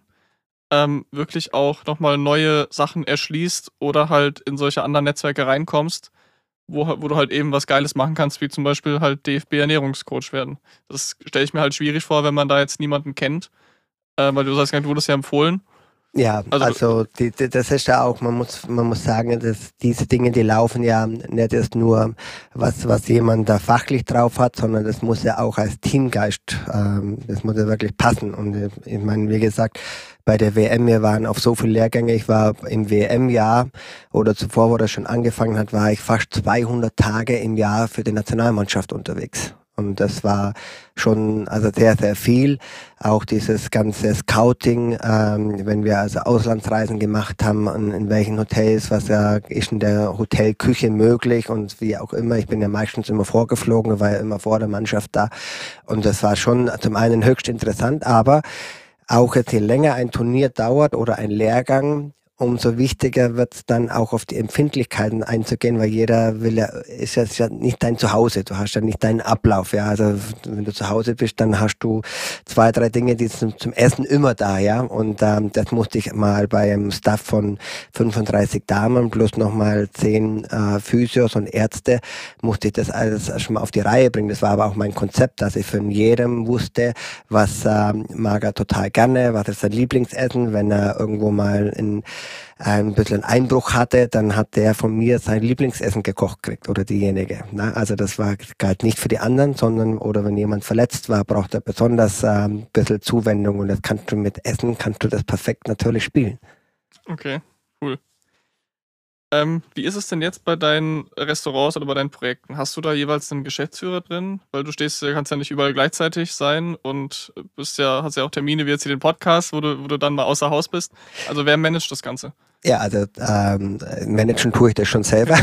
Speaker 1: wirklich auch nochmal neue Sachen erschließt oder halt in solche anderen Netzwerke reinkommst, wo du halt eben was Geiles machen kannst, wie zum Beispiel halt DFB-Ernährungscoach werden. Das stelle ich mir halt schwierig vor, wenn man da jetzt niemanden kennt, weil du sagst, du wurdest ja empfohlen.
Speaker 2: Ja, also das ist ja auch, man muss sagen, dass diese Dinge, die laufen ja nicht erst nur, was jemand da fachlich drauf hat, sondern das muss ja auch als Teamgeist, das muss ja wirklich passen. Und ich meine, wie gesagt, bei der WM, wir waren auf so viele Lehrgänge, ich war im WM-Jahr oder zuvor, wo das schon angefangen hat, war ich fast 200 Tage im Jahr für die Nationalmannschaft unterwegs. Und das war schon also sehr, sehr viel. Auch dieses ganze Scouting, wenn wir also Auslandsreisen gemacht haben, in welchen Hotels, was ist in der Hotelküche möglich und wie auch immer. Ich bin ja meistens immer vorgeflogen, war ja immer vor der Mannschaft da. Und das war schon zum einen höchst interessant, aber auch jetzt je länger ein Turnier dauert oder ein Lehrgang, umso wichtiger wird es dann auch auf die Empfindlichkeiten einzugehen, weil jeder ist ja nicht dein Zuhause, du hast ja nicht deinen Ablauf, ja, also wenn du zu Hause bist, dann hast du 2, 3 Dinge, die sind zum Essen immer da, ja, und das musste ich mal bei einem Staff von 35 Damen plus nochmal 10 Physios und Ärzte, musste ich das alles schon mal auf die Reihe bringen, das war aber auch mein Konzept, dass ich von jedem wusste, was mag er total gerne, was ist sein Lieblingsessen, wenn er irgendwo mal ein bisschen Einbruch hatte, dann hat der von mir sein Lieblingsessen gekocht gekriegt oder diejenige. Also das galt nicht für die anderen, sondern oder wenn jemand verletzt war, braucht er besonders ein bisschen Zuwendung und das kannst du das perfekt natürlich spielen.
Speaker 1: Okay, cool. Wie ist es denn jetzt bei deinen Restaurants oder bei deinen Projekten? Hast du da jeweils einen Geschäftsführer drin? Weil du kannst ja nicht überall gleichzeitig sein und hast ja auch Termine wie jetzt hier den Podcast, wo du dann mal außer Haus bist. Also wer managt das Ganze?
Speaker 2: Ja, also managen tue ich das schon selber.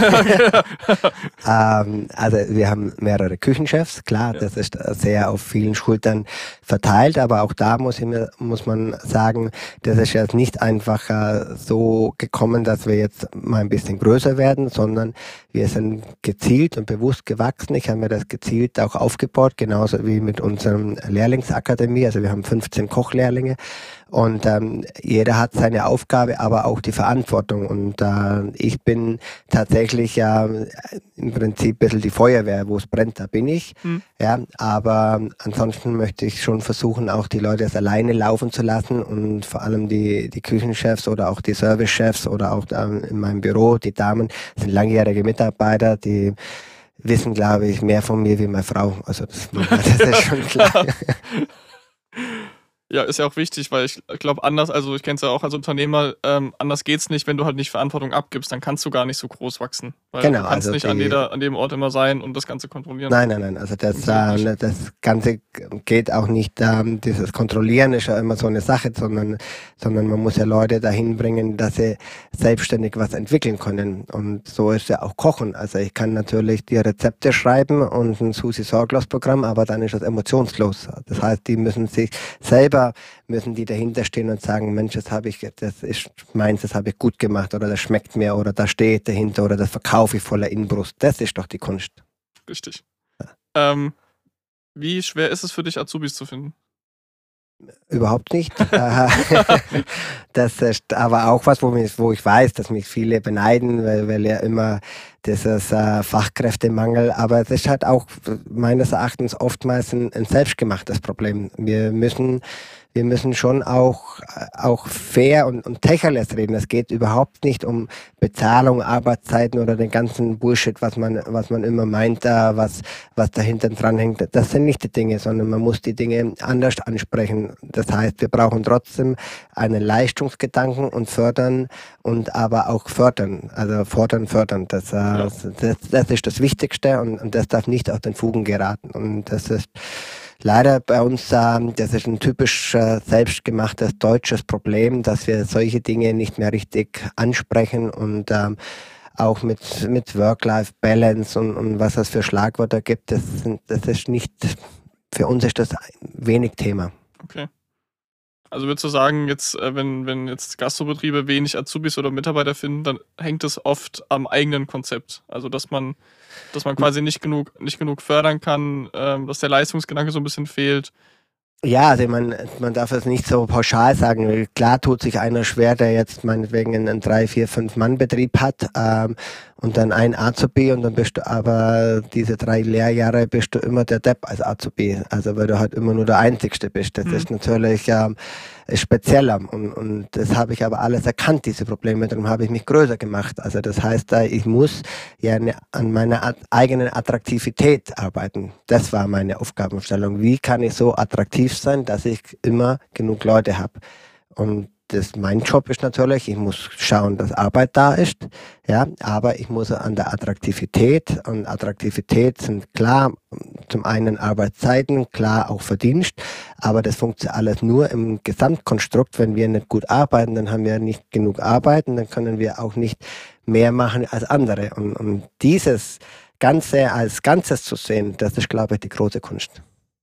Speaker 2: Also wir haben mehrere Küchenchefs, klar, das ist sehr auf vielen Schultern verteilt, aber auch da muss man sagen, das ist jetzt nicht einfach so gekommen, dass wir jetzt mal ein bisschen größer werden, sondern wir sind gezielt und bewusst gewachsen. Ich habe mir das gezielt auch aufgebaut, genauso wie mit unserem Lehrlingsakademie. Also wir haben 15 Kochlehrlinge. Und jeder hat seine Aufgabe, aber auch die Verantwortung. Und ich bin tatsächlich ja im Prinzip ein bisschen die Feuerwehr, wo es brennt, da bin ich. Ja, aber ansonsten möchte ich schon versuchen, auch die Leute alleine laufen zu lassen und vor allem die Küchenchefs oder auch die Servicechefs oder auch in meinem Büro, die Damen sind langjährige Mitarbeiter, die wissen, glaube ich, mehr von mir wie meine Frau. Also das ist schon klar.
Speaker 1: Ja, ist ja auch wichtig, weil ich glaube, anders, also ich kenne es ja auch als Unternehmer, anders geht's nicht, wenn du halt nicht Verantwortung abgibst, dann kannst du gar nicht so groß wachsen. Weil
Speaker 2: Genau,
Speaker 1: du kannst
Speaker 2: also
Speaker 1: nicht an jedem Ort immer sein und das Ganze kontrollieren.
Speaker 2: Nein, also das Ganze geht auch nicht, dieses Kontrollieren ist ja immer so eine Sache, sondern man muss ja Leute dahin bringen, dass sie selbstständig was entwickeln können. Und so ist ja auch Kochen. Also ich kann natürlich die Rezepte schreiben und ein Susi-Sorglos-Programm, aber dann ist das emotionslos. Das heißt, die müssen sich selber dahinter stehen und sagen, Mensch, das ist meins, das habe ich gut gemacht oder das schmeckt mir oder da steht dahinter oder das verkaufe ich voller Inbrust. Das ist doch die Kunst.
Speaker 1: Richtig. Wie schwer ist es für dich, Azubis zu finden?
Speaker 2: Überhaupt nicht. Das ist aber auch was, wo ich weiß, dass mich viele beneiden, weil ja immer dieses Fachkräftemangel, aber es ist halt auch meines Erachtens oftmals ein selbstgemachtes Problem. Wir müssen schon auch fair und tacherles reden. Es geht überhaupt nicht um Bezahlung, Arbeitszeiten oder den ganzen Bullshit, was man immer meint, was dahinter dran hängt. Das sind nicht die Dinge, sondern man muss die Dinge anders ansprechen. Das heißt, wir brauchen trotzdem einen Leistungsgedanken und fördern und aber auch fördern. Also fördern. Das ist das Wichtigste und das darf nicht aus den Fugen geraten. Und das ist leider bei uns, das ist ein typisch selbstgemachtes deutsches Problem, dass wir solche Dinge nicht mehr richtig ansprechen und auch mit Work-Life-Balance und was es für Schlagwörter gibt, das ist nicht, für uns ist das wenig Thema.
Speaker 1: Okay. Also würdest du sagen, jetzt, wenn jetzt Gastrobetriebe wenig Azubis oder Mitarbeiter finden, dann hängt es oft am eigenen Konzept. Also dass man quasi nicht genug fördern kann, dass der Leistungsgedanke so ein bisschen fehlt.
Speaker 2: Ja, also man darf es nicht so pauschal sagen. Klar tut sich einer schwer, der jetzt meinetwegen einen 3, 4, 5 Mann-Betrieb hat und dann ein Azubi und dann bist du aber diese 3 Lehrjahre bist du immer der Depp als Azubi. Also weil du halt immer nur der Einzigste bist. Das ist natürlich spezieller und das habe ich aber alles erkannt, diese Probleme. Darum habe ich mich größer gemacht. Also das heißt, ich muss ja an meiner eigenen Attraktivität arbeiten. Das war meine Aufgabenstellung. Wie kann ich so attraktiv sein, dass ich immer genug Leute habe? Und mein Job ist natürlich, ich muss schauen, dass Arbeit da ist, ja, aber ich muss an der Attraktivität, und Attraktivität sind klar, zum einen Arbeitszeiten, klar auch Verdienst, aber das funktioniert alles nur im Gesamtkonstrukt. Wenn wir nicht gut arbeiten, dann haben wir nicht genug Arbeiten, dann können wir auch nicht mehr machen als andere. Und dieses Ganze als Ganzes zu sehen, das ist, glaube ich, die große Kunst.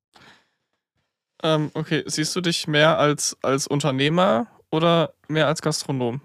Speaker 1: Okay, siehst du dich mehr als Unternehmer oder mehr als Gastronom?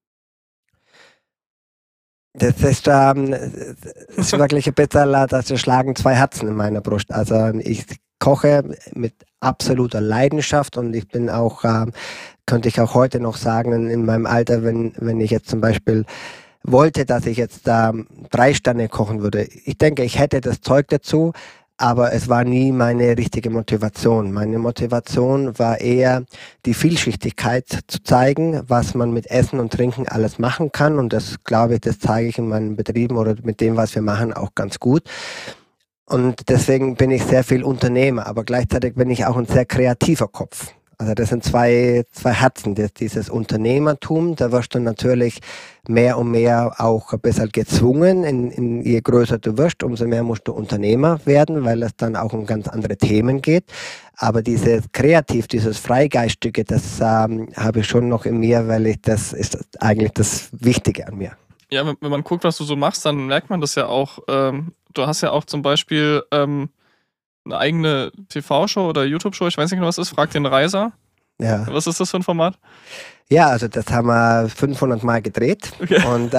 Speaker 2: Das ist wirklich ein bisschen, das schlagen 2 Herzen in meiner Brust. Also ich koche mit absoluter Leidenschaft und ich bin auch, könnte ich auch heute noch sagen, in meinem Alter, wenn ich jetzt zum Beispiel wollte, dass ich jetzt 3 Sterne kochen würde. Ich denke, ich hätte das Zeug dazu, aber es war nie meine richtige Motivation. Meine Motivation war eher die Vielschichtigkeit zu zeigen, was man mit Essen und Trinken alles machen kann. Und das, glaube ich, das zeige ich in meinen Betrieben oder mit dem, was wir machen, auch ganz gut. Und deswegen bin ich sehr viel Unternehmer, aber gleichzeitig bin ich auch ein sehr kreativer Kopf. Also das sind zwei Herzen. Dieses Unternehmertum, da wirst du natürlich mehr und mehr auch ein bisschen gezwungen. Je größer du wirst, umso mehr musst du Unternehmer werden, weil es dann auch um ganz andere Themen geht. Aber dieses Kreativ, dieses Freigeistige, das habe ich schon noch in mir, weil das ist eigentlich das Wichtige an mir.
Speaker 1: Ja, wenn man guckt, was du so machst, dann merkt man das ja auch. Du hast ja auch zum Beispiel eine eigene TV-Show oder YouTube-Show, ich weiß nicht genau, was ist, Frag den Reiser.
Speaker 2: Ja.
Speaker 1: Was ist das für ein Format?
Speaker 2: Ja, also das haben wir 500 Mal gedreht. Okay.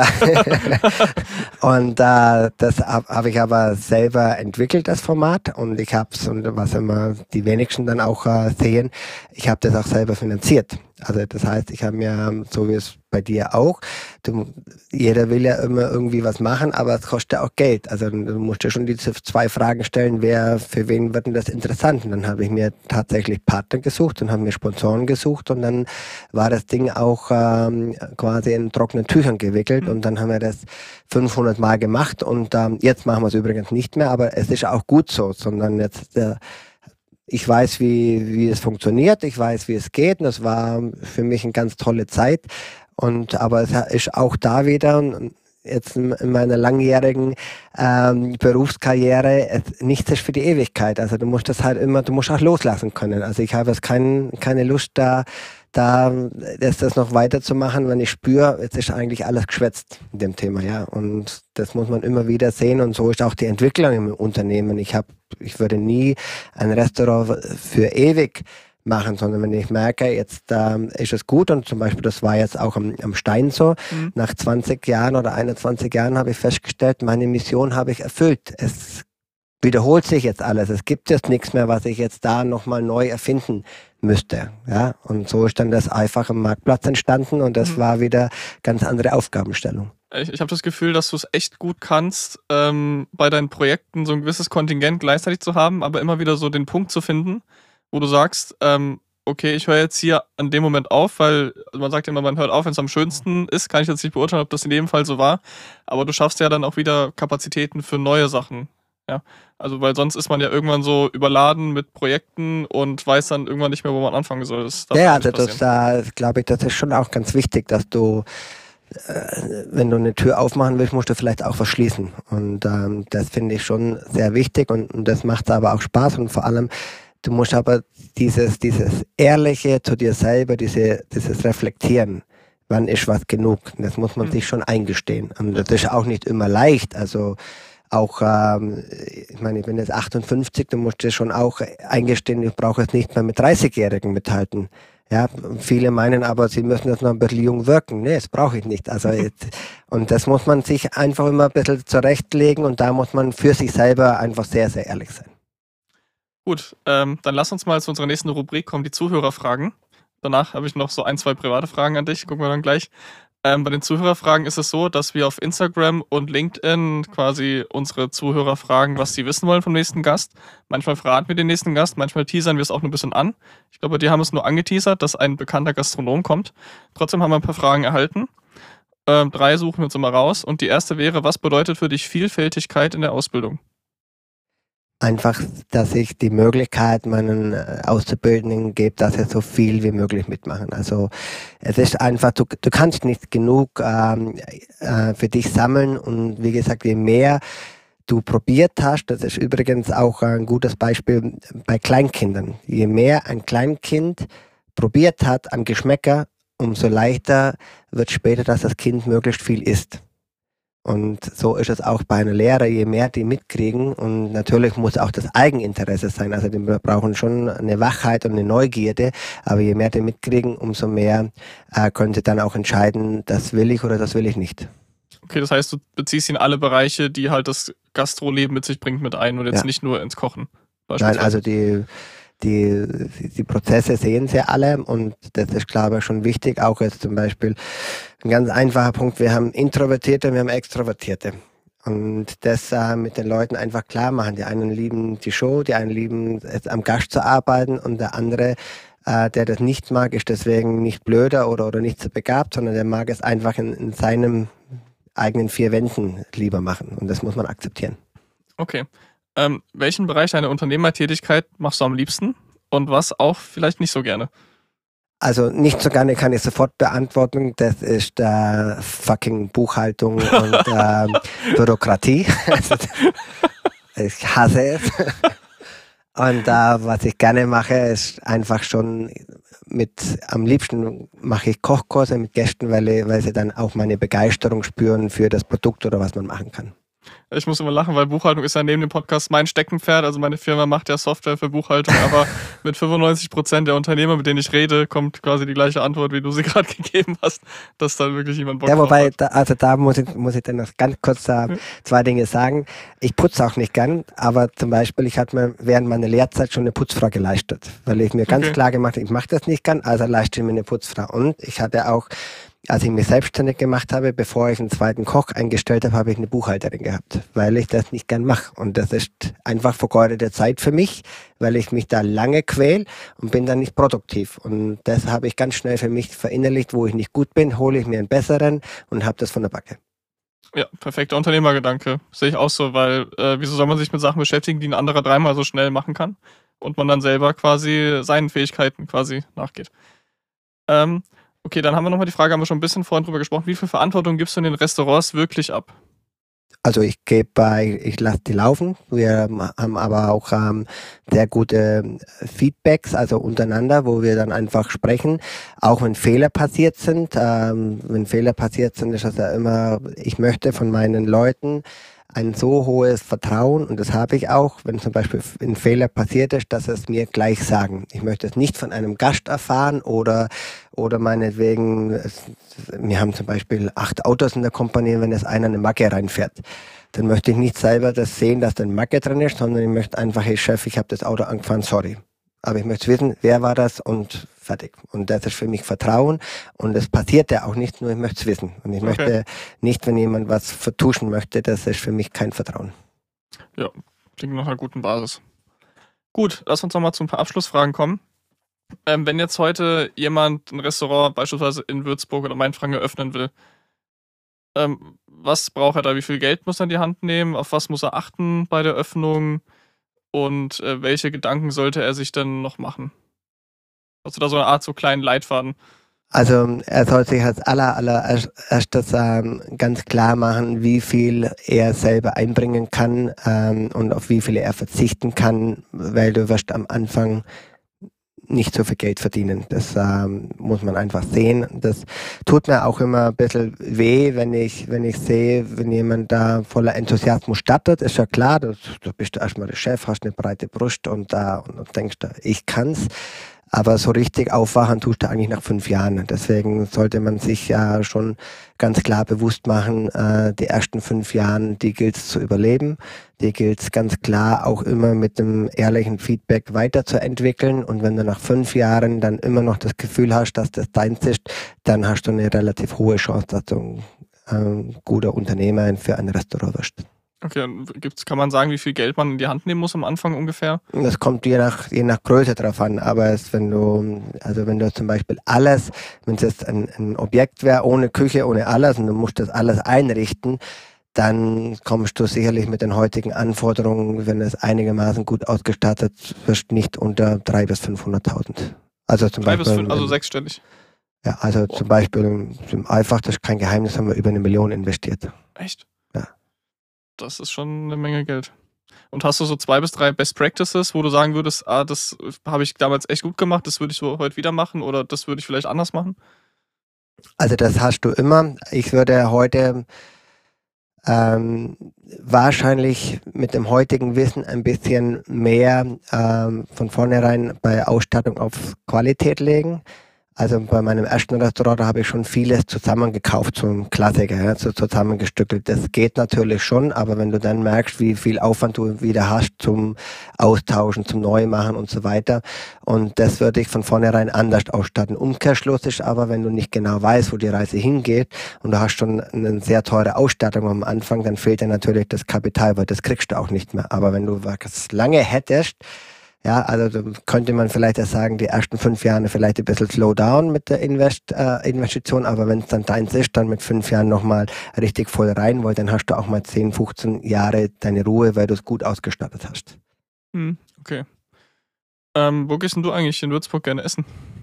Speaker 2: Und das habe ich aber selber entwickelt, das Format. Und ich habe es, und was immer die wenigsten dann auch sehen, ich habe das auch selber finanziert. Also das heißt, ich habe mir, so wie es bei dir auch, jeder will ja immer irgendwie was machen, aber es kostet ja auch Geld. Also du musst ja schon diese 2 Fragen stellen, für wen wird denn das interessant? Und dann habe ich mir tatsächlich Partner gesucht und habe mir Sponsoren gesucht und dann war das Ding auch quasi in trockenen Tüchern gewickelt und dann haben wir das 500 Mal gemacht und jetzt machen wir es übrigens nicht mehr, aber es ist auch gut so, sondern jetzt ich weiß, wie es funktioniert, ich weiß, wie es geht und das war für mich eine ganz tolle Zeit aber es ist auch da wieder jetzt in meiner langjährigen Berufskarriere, nichts ist für die Ewigkeit. Also du musst das halt immer, du musst auch loslassen können. Also ich habe jetzt keine Lust das noch weiterzumachen, wenn ich spüre, jetzt ist eigentlich alles geschwätzt in dem Thema, ja. Und das muss man immer wieder sehen und so ist auch die Entwicklung im Unternehmen. Ich würde nie ein Restaurant für ewig machen, sondern wenn ich merke, jetzt ist es gut und zum Beispiel, das war jetzt auch am Stein so, nach 20 Jahren oder 21 Jahren habe ich festgestellt, meine Mission habe ich erfüllt. Es wiederholt sich jetzt alles. Es gibt jetzt nichts mehr, was ich jetzt da nochmal neu erfinden müsste. Ja? Und so ist dann das einfache Marktplatz entstanden und das war wieder ganz andere Aufgabenstellung.
Speaker 1: Ich habe das Gefühl, dass du es echt gut kannst, bei deinen Projekten so ein gewisses Kontingent gleichzeitig zu haben, aber immer wieder so den Punkt zu finden, wo du sagst, okay, ich höre jetzt hier an dem Moment auf, weil man sagt ja immer, man hört auf, wenn es am schönsten ist. Kann ich jetzt nicht beurteilen, ob das in dem Fall so war. Aber du schaffst ja dann auch wieder Kapazitäten für neue Sachen. Ja, also weil sonst ist man ja irgendwann so überladen mit Projekten und weiß dann irgendwann nicht mehr, wo man anfangen soll.
Speaker 2: Ja, also das glaube ich, das ist schon auch ganz wichtig, dass du, wenn du eine Tür aufmachen willst, musst du vielleicht auch was schließen. Und das finde ich schon sehr wichtig und das macht aber auch Spaß und vor allem, du musst aber dieses Ehrliche zu dir selber, dieses Reflektieren, wann ist was genug, das muss man sich schon eingestehen. Und das ist auch nicht immer leicht, also auch, ich meine, ich bin jetzt 58, du musst dir schon auch eingestehen, ich brauche es nicht mehr mit 30-Jährigen mithalten. Ja, viele meinen aber, sie müssen jetzt noch ein bisschen jung wirken. Nee, das brauche ich nicht. Also und das muss man sich einfach immer ein bisschen zurechtlegen und da muss man für sich selber einfach sehr, sehr ehrlich sein.
Speaker 1: Gut, dann lass uns mal zu unserer nächsten Rubrik kommen, die Zuhörerfragen. Danach habe ich noch so 1, 2 private Fragen an dich, gucken wir dann gleich. Bei den Zuhörerfragen ist es so, dass wir auf Instagram und LinkedIn quasi unsere Zuhörer fragen, was sie wissen wollen vom nächsten Gast. Manchmal verraten wir den nächsten Gast, manchmal teasern wir es auch nur ein bisschen an. Ich glaube, die haben es nur angeteasert, dass ein bekannter Gastronom kommt. Trotzdem haben wir ein paar Fragen erhalten. 3 suchen wir uns immer raus. Und die erste wäre, was bedeutet für dich Vielfältigkeit in der Ausbildung?
Speaker 2: Einfach, dass ich die Möglichkeit meinen Auszubildenden gebe, dass sie so viel wie möglich mitmachen. Also es ist einfach, du kannst nicht genug für dich sammeln und wie gesagt, je mehr du probiert hast, das ist übrigens auch ein gutes Beispiel bei Kleinkindern. Je mehr ein Kleinkind probiert hat an Geschmäcker, umso leichter wird später, dass das Kind möglichst viel isst. Und so ist es auch bei einer Lehre, je mehr die mitkriegen und natürlich muss auch das Eigeninteresse sein, also die brauchen schon eine Wachheit und eine Neugierde, aber je mehr die mitkriegen, umso mehr können sie dann auch entscheiden, das will ich oder das will ich nicht.
Speaker 1: Okay, das heißt, du beziehst in alle Bereiche, die halt das Gastroleben mit sich bringt, mit ein und jetzt nicht nur ins Kochen.
Speaker 2: Nein, also die Prozesse sehen sie alle und das ist, glaube ich, schon wichtig. Auch jetzt zum Beispiel ein ganz einfacher Punkt, wir haben Introvertierte und wir haben Extrovertierte. Und das mit den Leuten einfach klar machen. Die einen lieben die Show, die einen lieben es am Gast zu arbeiten und der andere, der das nicht mag, ist deswegen nicht blöder oder nicht so begabt, sondern der mag es einfach in seinem eigenen 4 Wänden lieber machen. Und das muss man akzeptieren.
Speaker 1: Okay. Welchen Bereich deiner Unternehmertätigkeit machst du am liebsten? Und was auch vielleicht nicht so gerne?
Speaker 2: Also nicht so gerne kann ich sofort beantworten. Das ist fucking Buchhaltung und Bürokratie. Ich hasse es. Und was ich gerne mache, ist einfach schon am liebsten mache ich Kochkurse mit Gästen, weil sie dann auch meine Begeisterung spüren für das Produkt oder was man machen kann.
Speaker 1: Ich muss immer lachen, weil Buchhaltung ist ja neben dem Podcast mein Steckenpferd. Also meine Firma macht ja Software für Buchhaltung, aber mit 95% der Unternehmer, mit denen ich rede, kommt quasi die gleiche Antwort, wie du sie gerade gegeben hast, dass dann wirklich jemand Bock drauf hat.
Speaker 2: Da muss ich dann noch ganz kurz zwei Dinge sagen. Ich putze auch nicht gern, aber zum Beispiel, ich hatte mir während meiner Lehrzeit schon eine Putzfrau geleistet, weil ich mir ganz klar gemacht habe, ich mache das nicht gern, also leiste ich mir eine Putzfrau. Und ich hatte auch, als ich mich selbstständig gemacht habe, bevor ich einen zweiten Koch eingestellt habe, habe ich eine Buchhalterin gehabt, weil ich das nicht gern mache. Und das ist einfach vergeudete Zeit für mich, weil ich mich da lange quäle und bin dann nicht produktiv. Und das habe ich ganz schnell für mich verinnerlicht, wo ich nicht gut bin, hole ich mir einen besseren und habe das von der Backe.
Speaker 1: Ja, perfekter Unternehmergedanke. Sehe ich auch so, weil wieso soll man sich mit Sachen beschäftigen, die ein anderer dreimal so schnell machen kann und man dann selber quasi seinen Fähigkeiten quasi nachgeht. Okay, dann haben wir nochmal die Frage, haben wir schon ein bisschen vorhin drüber gesprochen. Wie viel Verantwortung gibst du in den Restaurants wirklich ab?
Speaker 2: Also ich lasse die laufen. Wir haben aber auch sehr gute Feedbacks, also untereinander, wo wir dann einfach sprechen, auch wenn Fehler passiert sind. Wenn Fehler passiert sind, ist das ja immer, ich möchte von meinen Leuten ein so hohes Vertrauen, und das habe ich auch, wenn zum Beispiel ein Fehler passiert ist, dass es mir gleich sagen. Ich möchte es nicht von einem Gast erfahren oder meinetwegen, wir haben zum Beispiel 8 Autos in der Kompanie, wenn jetzt einer eine Macke reinfährt, dann möchte ich nicht selber das sehen, dass da eine Macke drin ist, sondern ich möchte einfach, hey Chef, ich habe das Auto angefahren, sorry. Aber ich möchte wissen, wer war das und fertig. Und das ist für mich Vertrauen. Und es passiert ja auch nicht, nur ich möchte es wissen. Und ich möchte nicht, wenn jemand was vertuschen möchte, das ist für mich kein Vertrauen.
Speaker 1: Ja, klingt nach einer guten Basis. Gut, lass uns nochmal zu ein paar Abschlussfragen kommen. Wenn jetzt heute jemand ein Restaurant beispielsweise in Würzburg oder Mainfranken eröffnen will, was braucht er da? Wie viel Geld muss er in die Hand nehmen? Auf was muss er achten bei der Öffnung? Und welche Gedanken sollte er sich denn noch machen? Also da so eine Art so kleinen Leitfaden.
Speaker 2: Also er sollte sich als allererstes ganz klar machen, wie viel er selber einbringen kann und auf wie viel er verzichten kann, weil du wirst am Anfang nicht so viel Geld verdienen. Das muss man einfach sehen. Das tut mir auch immer ein bisschen weh, wenn ich sehe, wenn jemand da voller Enthusiasmus startet. Ist ja klar, du bist erstmal der Chef, hast eine breite Brust und denkst, ich kann's. Aber so richtig aufwachen tust du eigentlich nach 5 Jahren. Deswegen sollte man sich ja schon ganz klar bewusst machen, die ersten 5 Jahren, die gilt es zu überleben. Die gilt es ganz klar auch immer mit dem ehrlichen Feedback weiterzuentwickeln. Und wenn du nach 5 Jahren dann immer noch das Gefühl hast, dass das deins ist, dann hast du eine relativ hohe Chance, dass du ein guter Unternehmer für ein Restaurant wirst.
Speaker 1: Okay, und kann man sagen, wie viel Geld man in die Hand nehmen muss am Anfang ungefähr?
Speaker 2: Das kommt je nach Größe drauf an, aber wenn du zum Beispiel alles, wenn es jetzt ein Objekt wäre, ohne Küche, ohne alles, und du musst das alles einrichten, dann kommst du sicherlich mit den heutigen Anforderungen, wenn es einigermaßen gut ausgestattet wirst, nicht unter 300.000 bis 500.000. Also zum Beispiel,
Speaker 1: 5, also sechsstellig.
Speaker 2: Ja, also zum Beispiel einfach, das ist kein Geheimnis, haben wir über 1 Million investiert.
Speaker 1: Echt?
Speaker 2: Ja.
Speaker 1: Das ist schon eine Menge Geld. Und hast du so 2 bis 3 Best Practices, wo du sagen würdest, das habe ich damals echt gut gemacht, das würde ich so heute wieder machen oder das würde ich vielleicht anders machen? Also
Speaker 2: das hast du immer. Ich würde heute wahrscheinlich mit dem heutigen Wissen ein bisschen mehr von vornherein bei Ausstattung auf Qualität legen. Also bei meinem ersten Restaurant, da habe ich schon vieles zusammengekauft, zum Klassiker, ja, so zusammengestückelt. Das geht natürlich schon, aber wenn du dann merkst, wie viel Aufwand du wieder hast zum Austauschen, zum Neumachen und so weiter, und das würde ich von vornherein anders ausstatten. Umkehrschluss ist aber, wenn du nicht genau weißt, wo die Reise hingeht und du hast schon eine sehr teure Ausstattung am Anfang, dann fehlt dir natürlich das Kapital, weil das kriegst du auch nicht mehr. Aber wenn du was lange hättest, ja, also könnte man vielleicht auch sagen, die ersten 5 Jahre vielleicht ein bisschen slow down mit der Investition, aber wenn es dann deins ist, dann mit 5 Jahren nochmal richtig voll rein, weil dann hast du auch mal 10, 15 Jahre deine Ruhe, weil du es gut ausgestattet hast.
Speaker 1: Okay. Wo gehst denn du eigentlich in Würzburg gerne essen?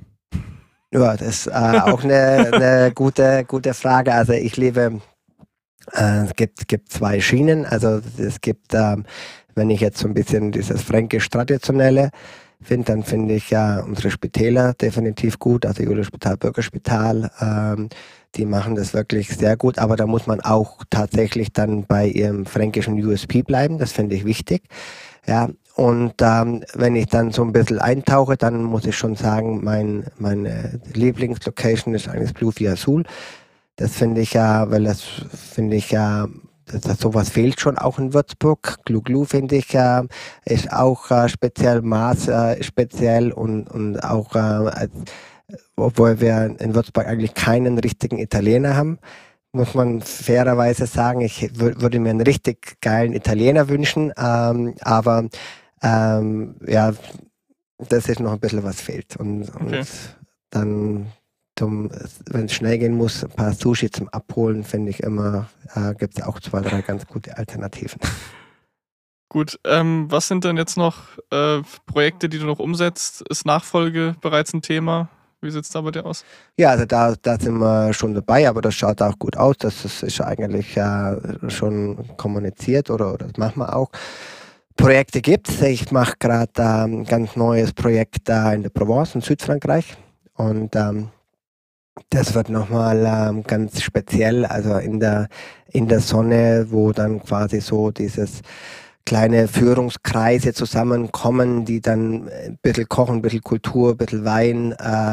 Speaker 2: Ja, das ist auch eine gute Frage. Also ich liebe, es gibt zwei Schienen. Also es gibt, wenn ich jetzt so ein bisschen dieses fränkisch-traditionelle finde, dann finde ich ja unsere Spitäler definitiv gut. Also Juliusspital, Bürgerspital, die machen das wirklich sehr gut. Aber da muss man auch tatsächlich dann bei ihrem fränkischen USP bleiben. Das finde ich wichtig. Ja, und wenn ich dann so ein bisschen eintauche, dann muss ich schon sagen, meine Lieblingslocation ist eigentlich Blue Via Azul. Das finde ich ja, weil das finde ich ja, sowas fehlt schon auch in Würzburg. Glu Glu finde ich ist auch speziell speziell und auch, obwohl wir in Würzburg eigentlich keinen richtigen Italiener haben, muss man fairerweise sagen, ich würde mir einen richtig geilen Italiener wünschen, aber ja, das ist noch ein bisschen was fehlt. Und dann, wenn es schnell gehen muss, ein paar Sushi zum Abholen, finde ich immer, gibt es auch 2, 3 ganz gute Alternativen.
Speaker 1: Gut, was sind denn jetzt noch Projekte, die du noch umsetzt? Ist Nachfolge bereits ein Thema? Wie sieht es da bei dir aus?
Speaker 2: Ja, also da sind wir schon dabei, aber das schaut auch gut aus. Das ist eigentlich schon kommuniziert oder das machen wir auch. Projekte gibt's. Ich mache gerade ein ganz neues Projekt da in der Provence in Südfrankreich und das wird nochmal ganz speziell, also in der Sonne, wo dann quasi so dieses kleine Führungskreise zusammenkommen, die dann ein bisschen kochen, ein bisschen Kultur, ein bisschen Wein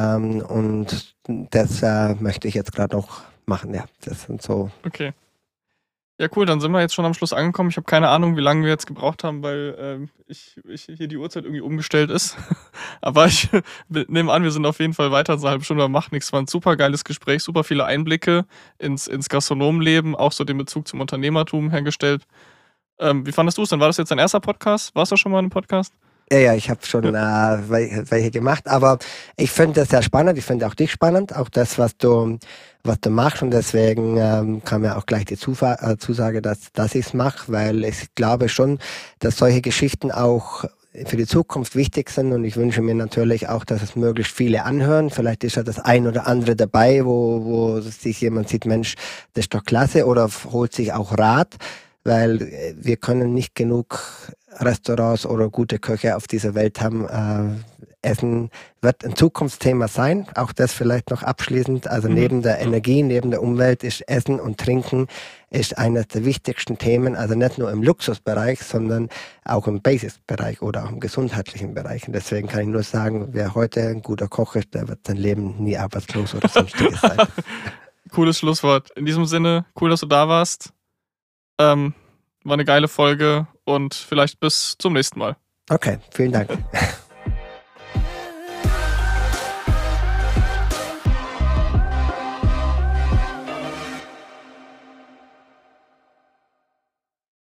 Speaker 2: und das möchte ich jetzt gerade noch machen. Ja, das sind so.
Speaker 1: Okay. Ja, cool, dann sind wir jetzt schon am Schluss angekommen. Ich habe keine Ahnung, wie lange wir jetzt gebraucht haben, weil ich hier die Uhrzeit irgendwie umgestellt ist. Aber ich nehme an, wir sind auf jeden Fall weiter als eine halbe Stunde, macht nichts. War ein super geiles Gespräch, super viele Einblicke ins Gastronomenleben, auch so den Bezug zum Unternehmertum hergestellt. Wie fandest du es denn? War das jetzt dein erster Podcast? Warst du schon mal in einem Podcast?
Speaker 2: Ja, ich habe schon welche gemacht, aber ich finde das sehr spannend. Ich finde auch dich spannend, auch das, was du machst, und deswegen kam ja auch gleich die Zusage, dass ich es mache, weil ich glaube schon, dass solche Geschichten auch für die Zukunft wichtig sind, und ich wünsche mir natürlich auch, dass es möglichst viele anhören. Vielleicht ist ja das ein oder andere dabei, wo sich jemand sieht, Mensch, das ist doch klasse, oder holt sich auch Rat, weil wir können nicht genug Restaurants oder gute Köche auf dieser Welt haben. Essen wird ein Zukunftsthema sein, auch das vielleicht noch abschließend. Also neben der Energie, neben der Umwelt ist Essen und Trinken ist eines der wichtigsten Themen, also nicht nur im Luxusbereich, sondern auch im Basics-Bereich oder auch im gesundheitlichen Bereich. Und deswegen kann ich nur sagen, wer heute ein guter Koch ist, der wird sein Leben nie arbeitslos oder sonstiges sein.
Speaker 1: Cooles Schlusswort. In diesem Sinne, cool, dass du da warst. War eine geile Folge und vielleicht bis zum nächsten Mal.
Speaker 2: Okay, vielen Dank.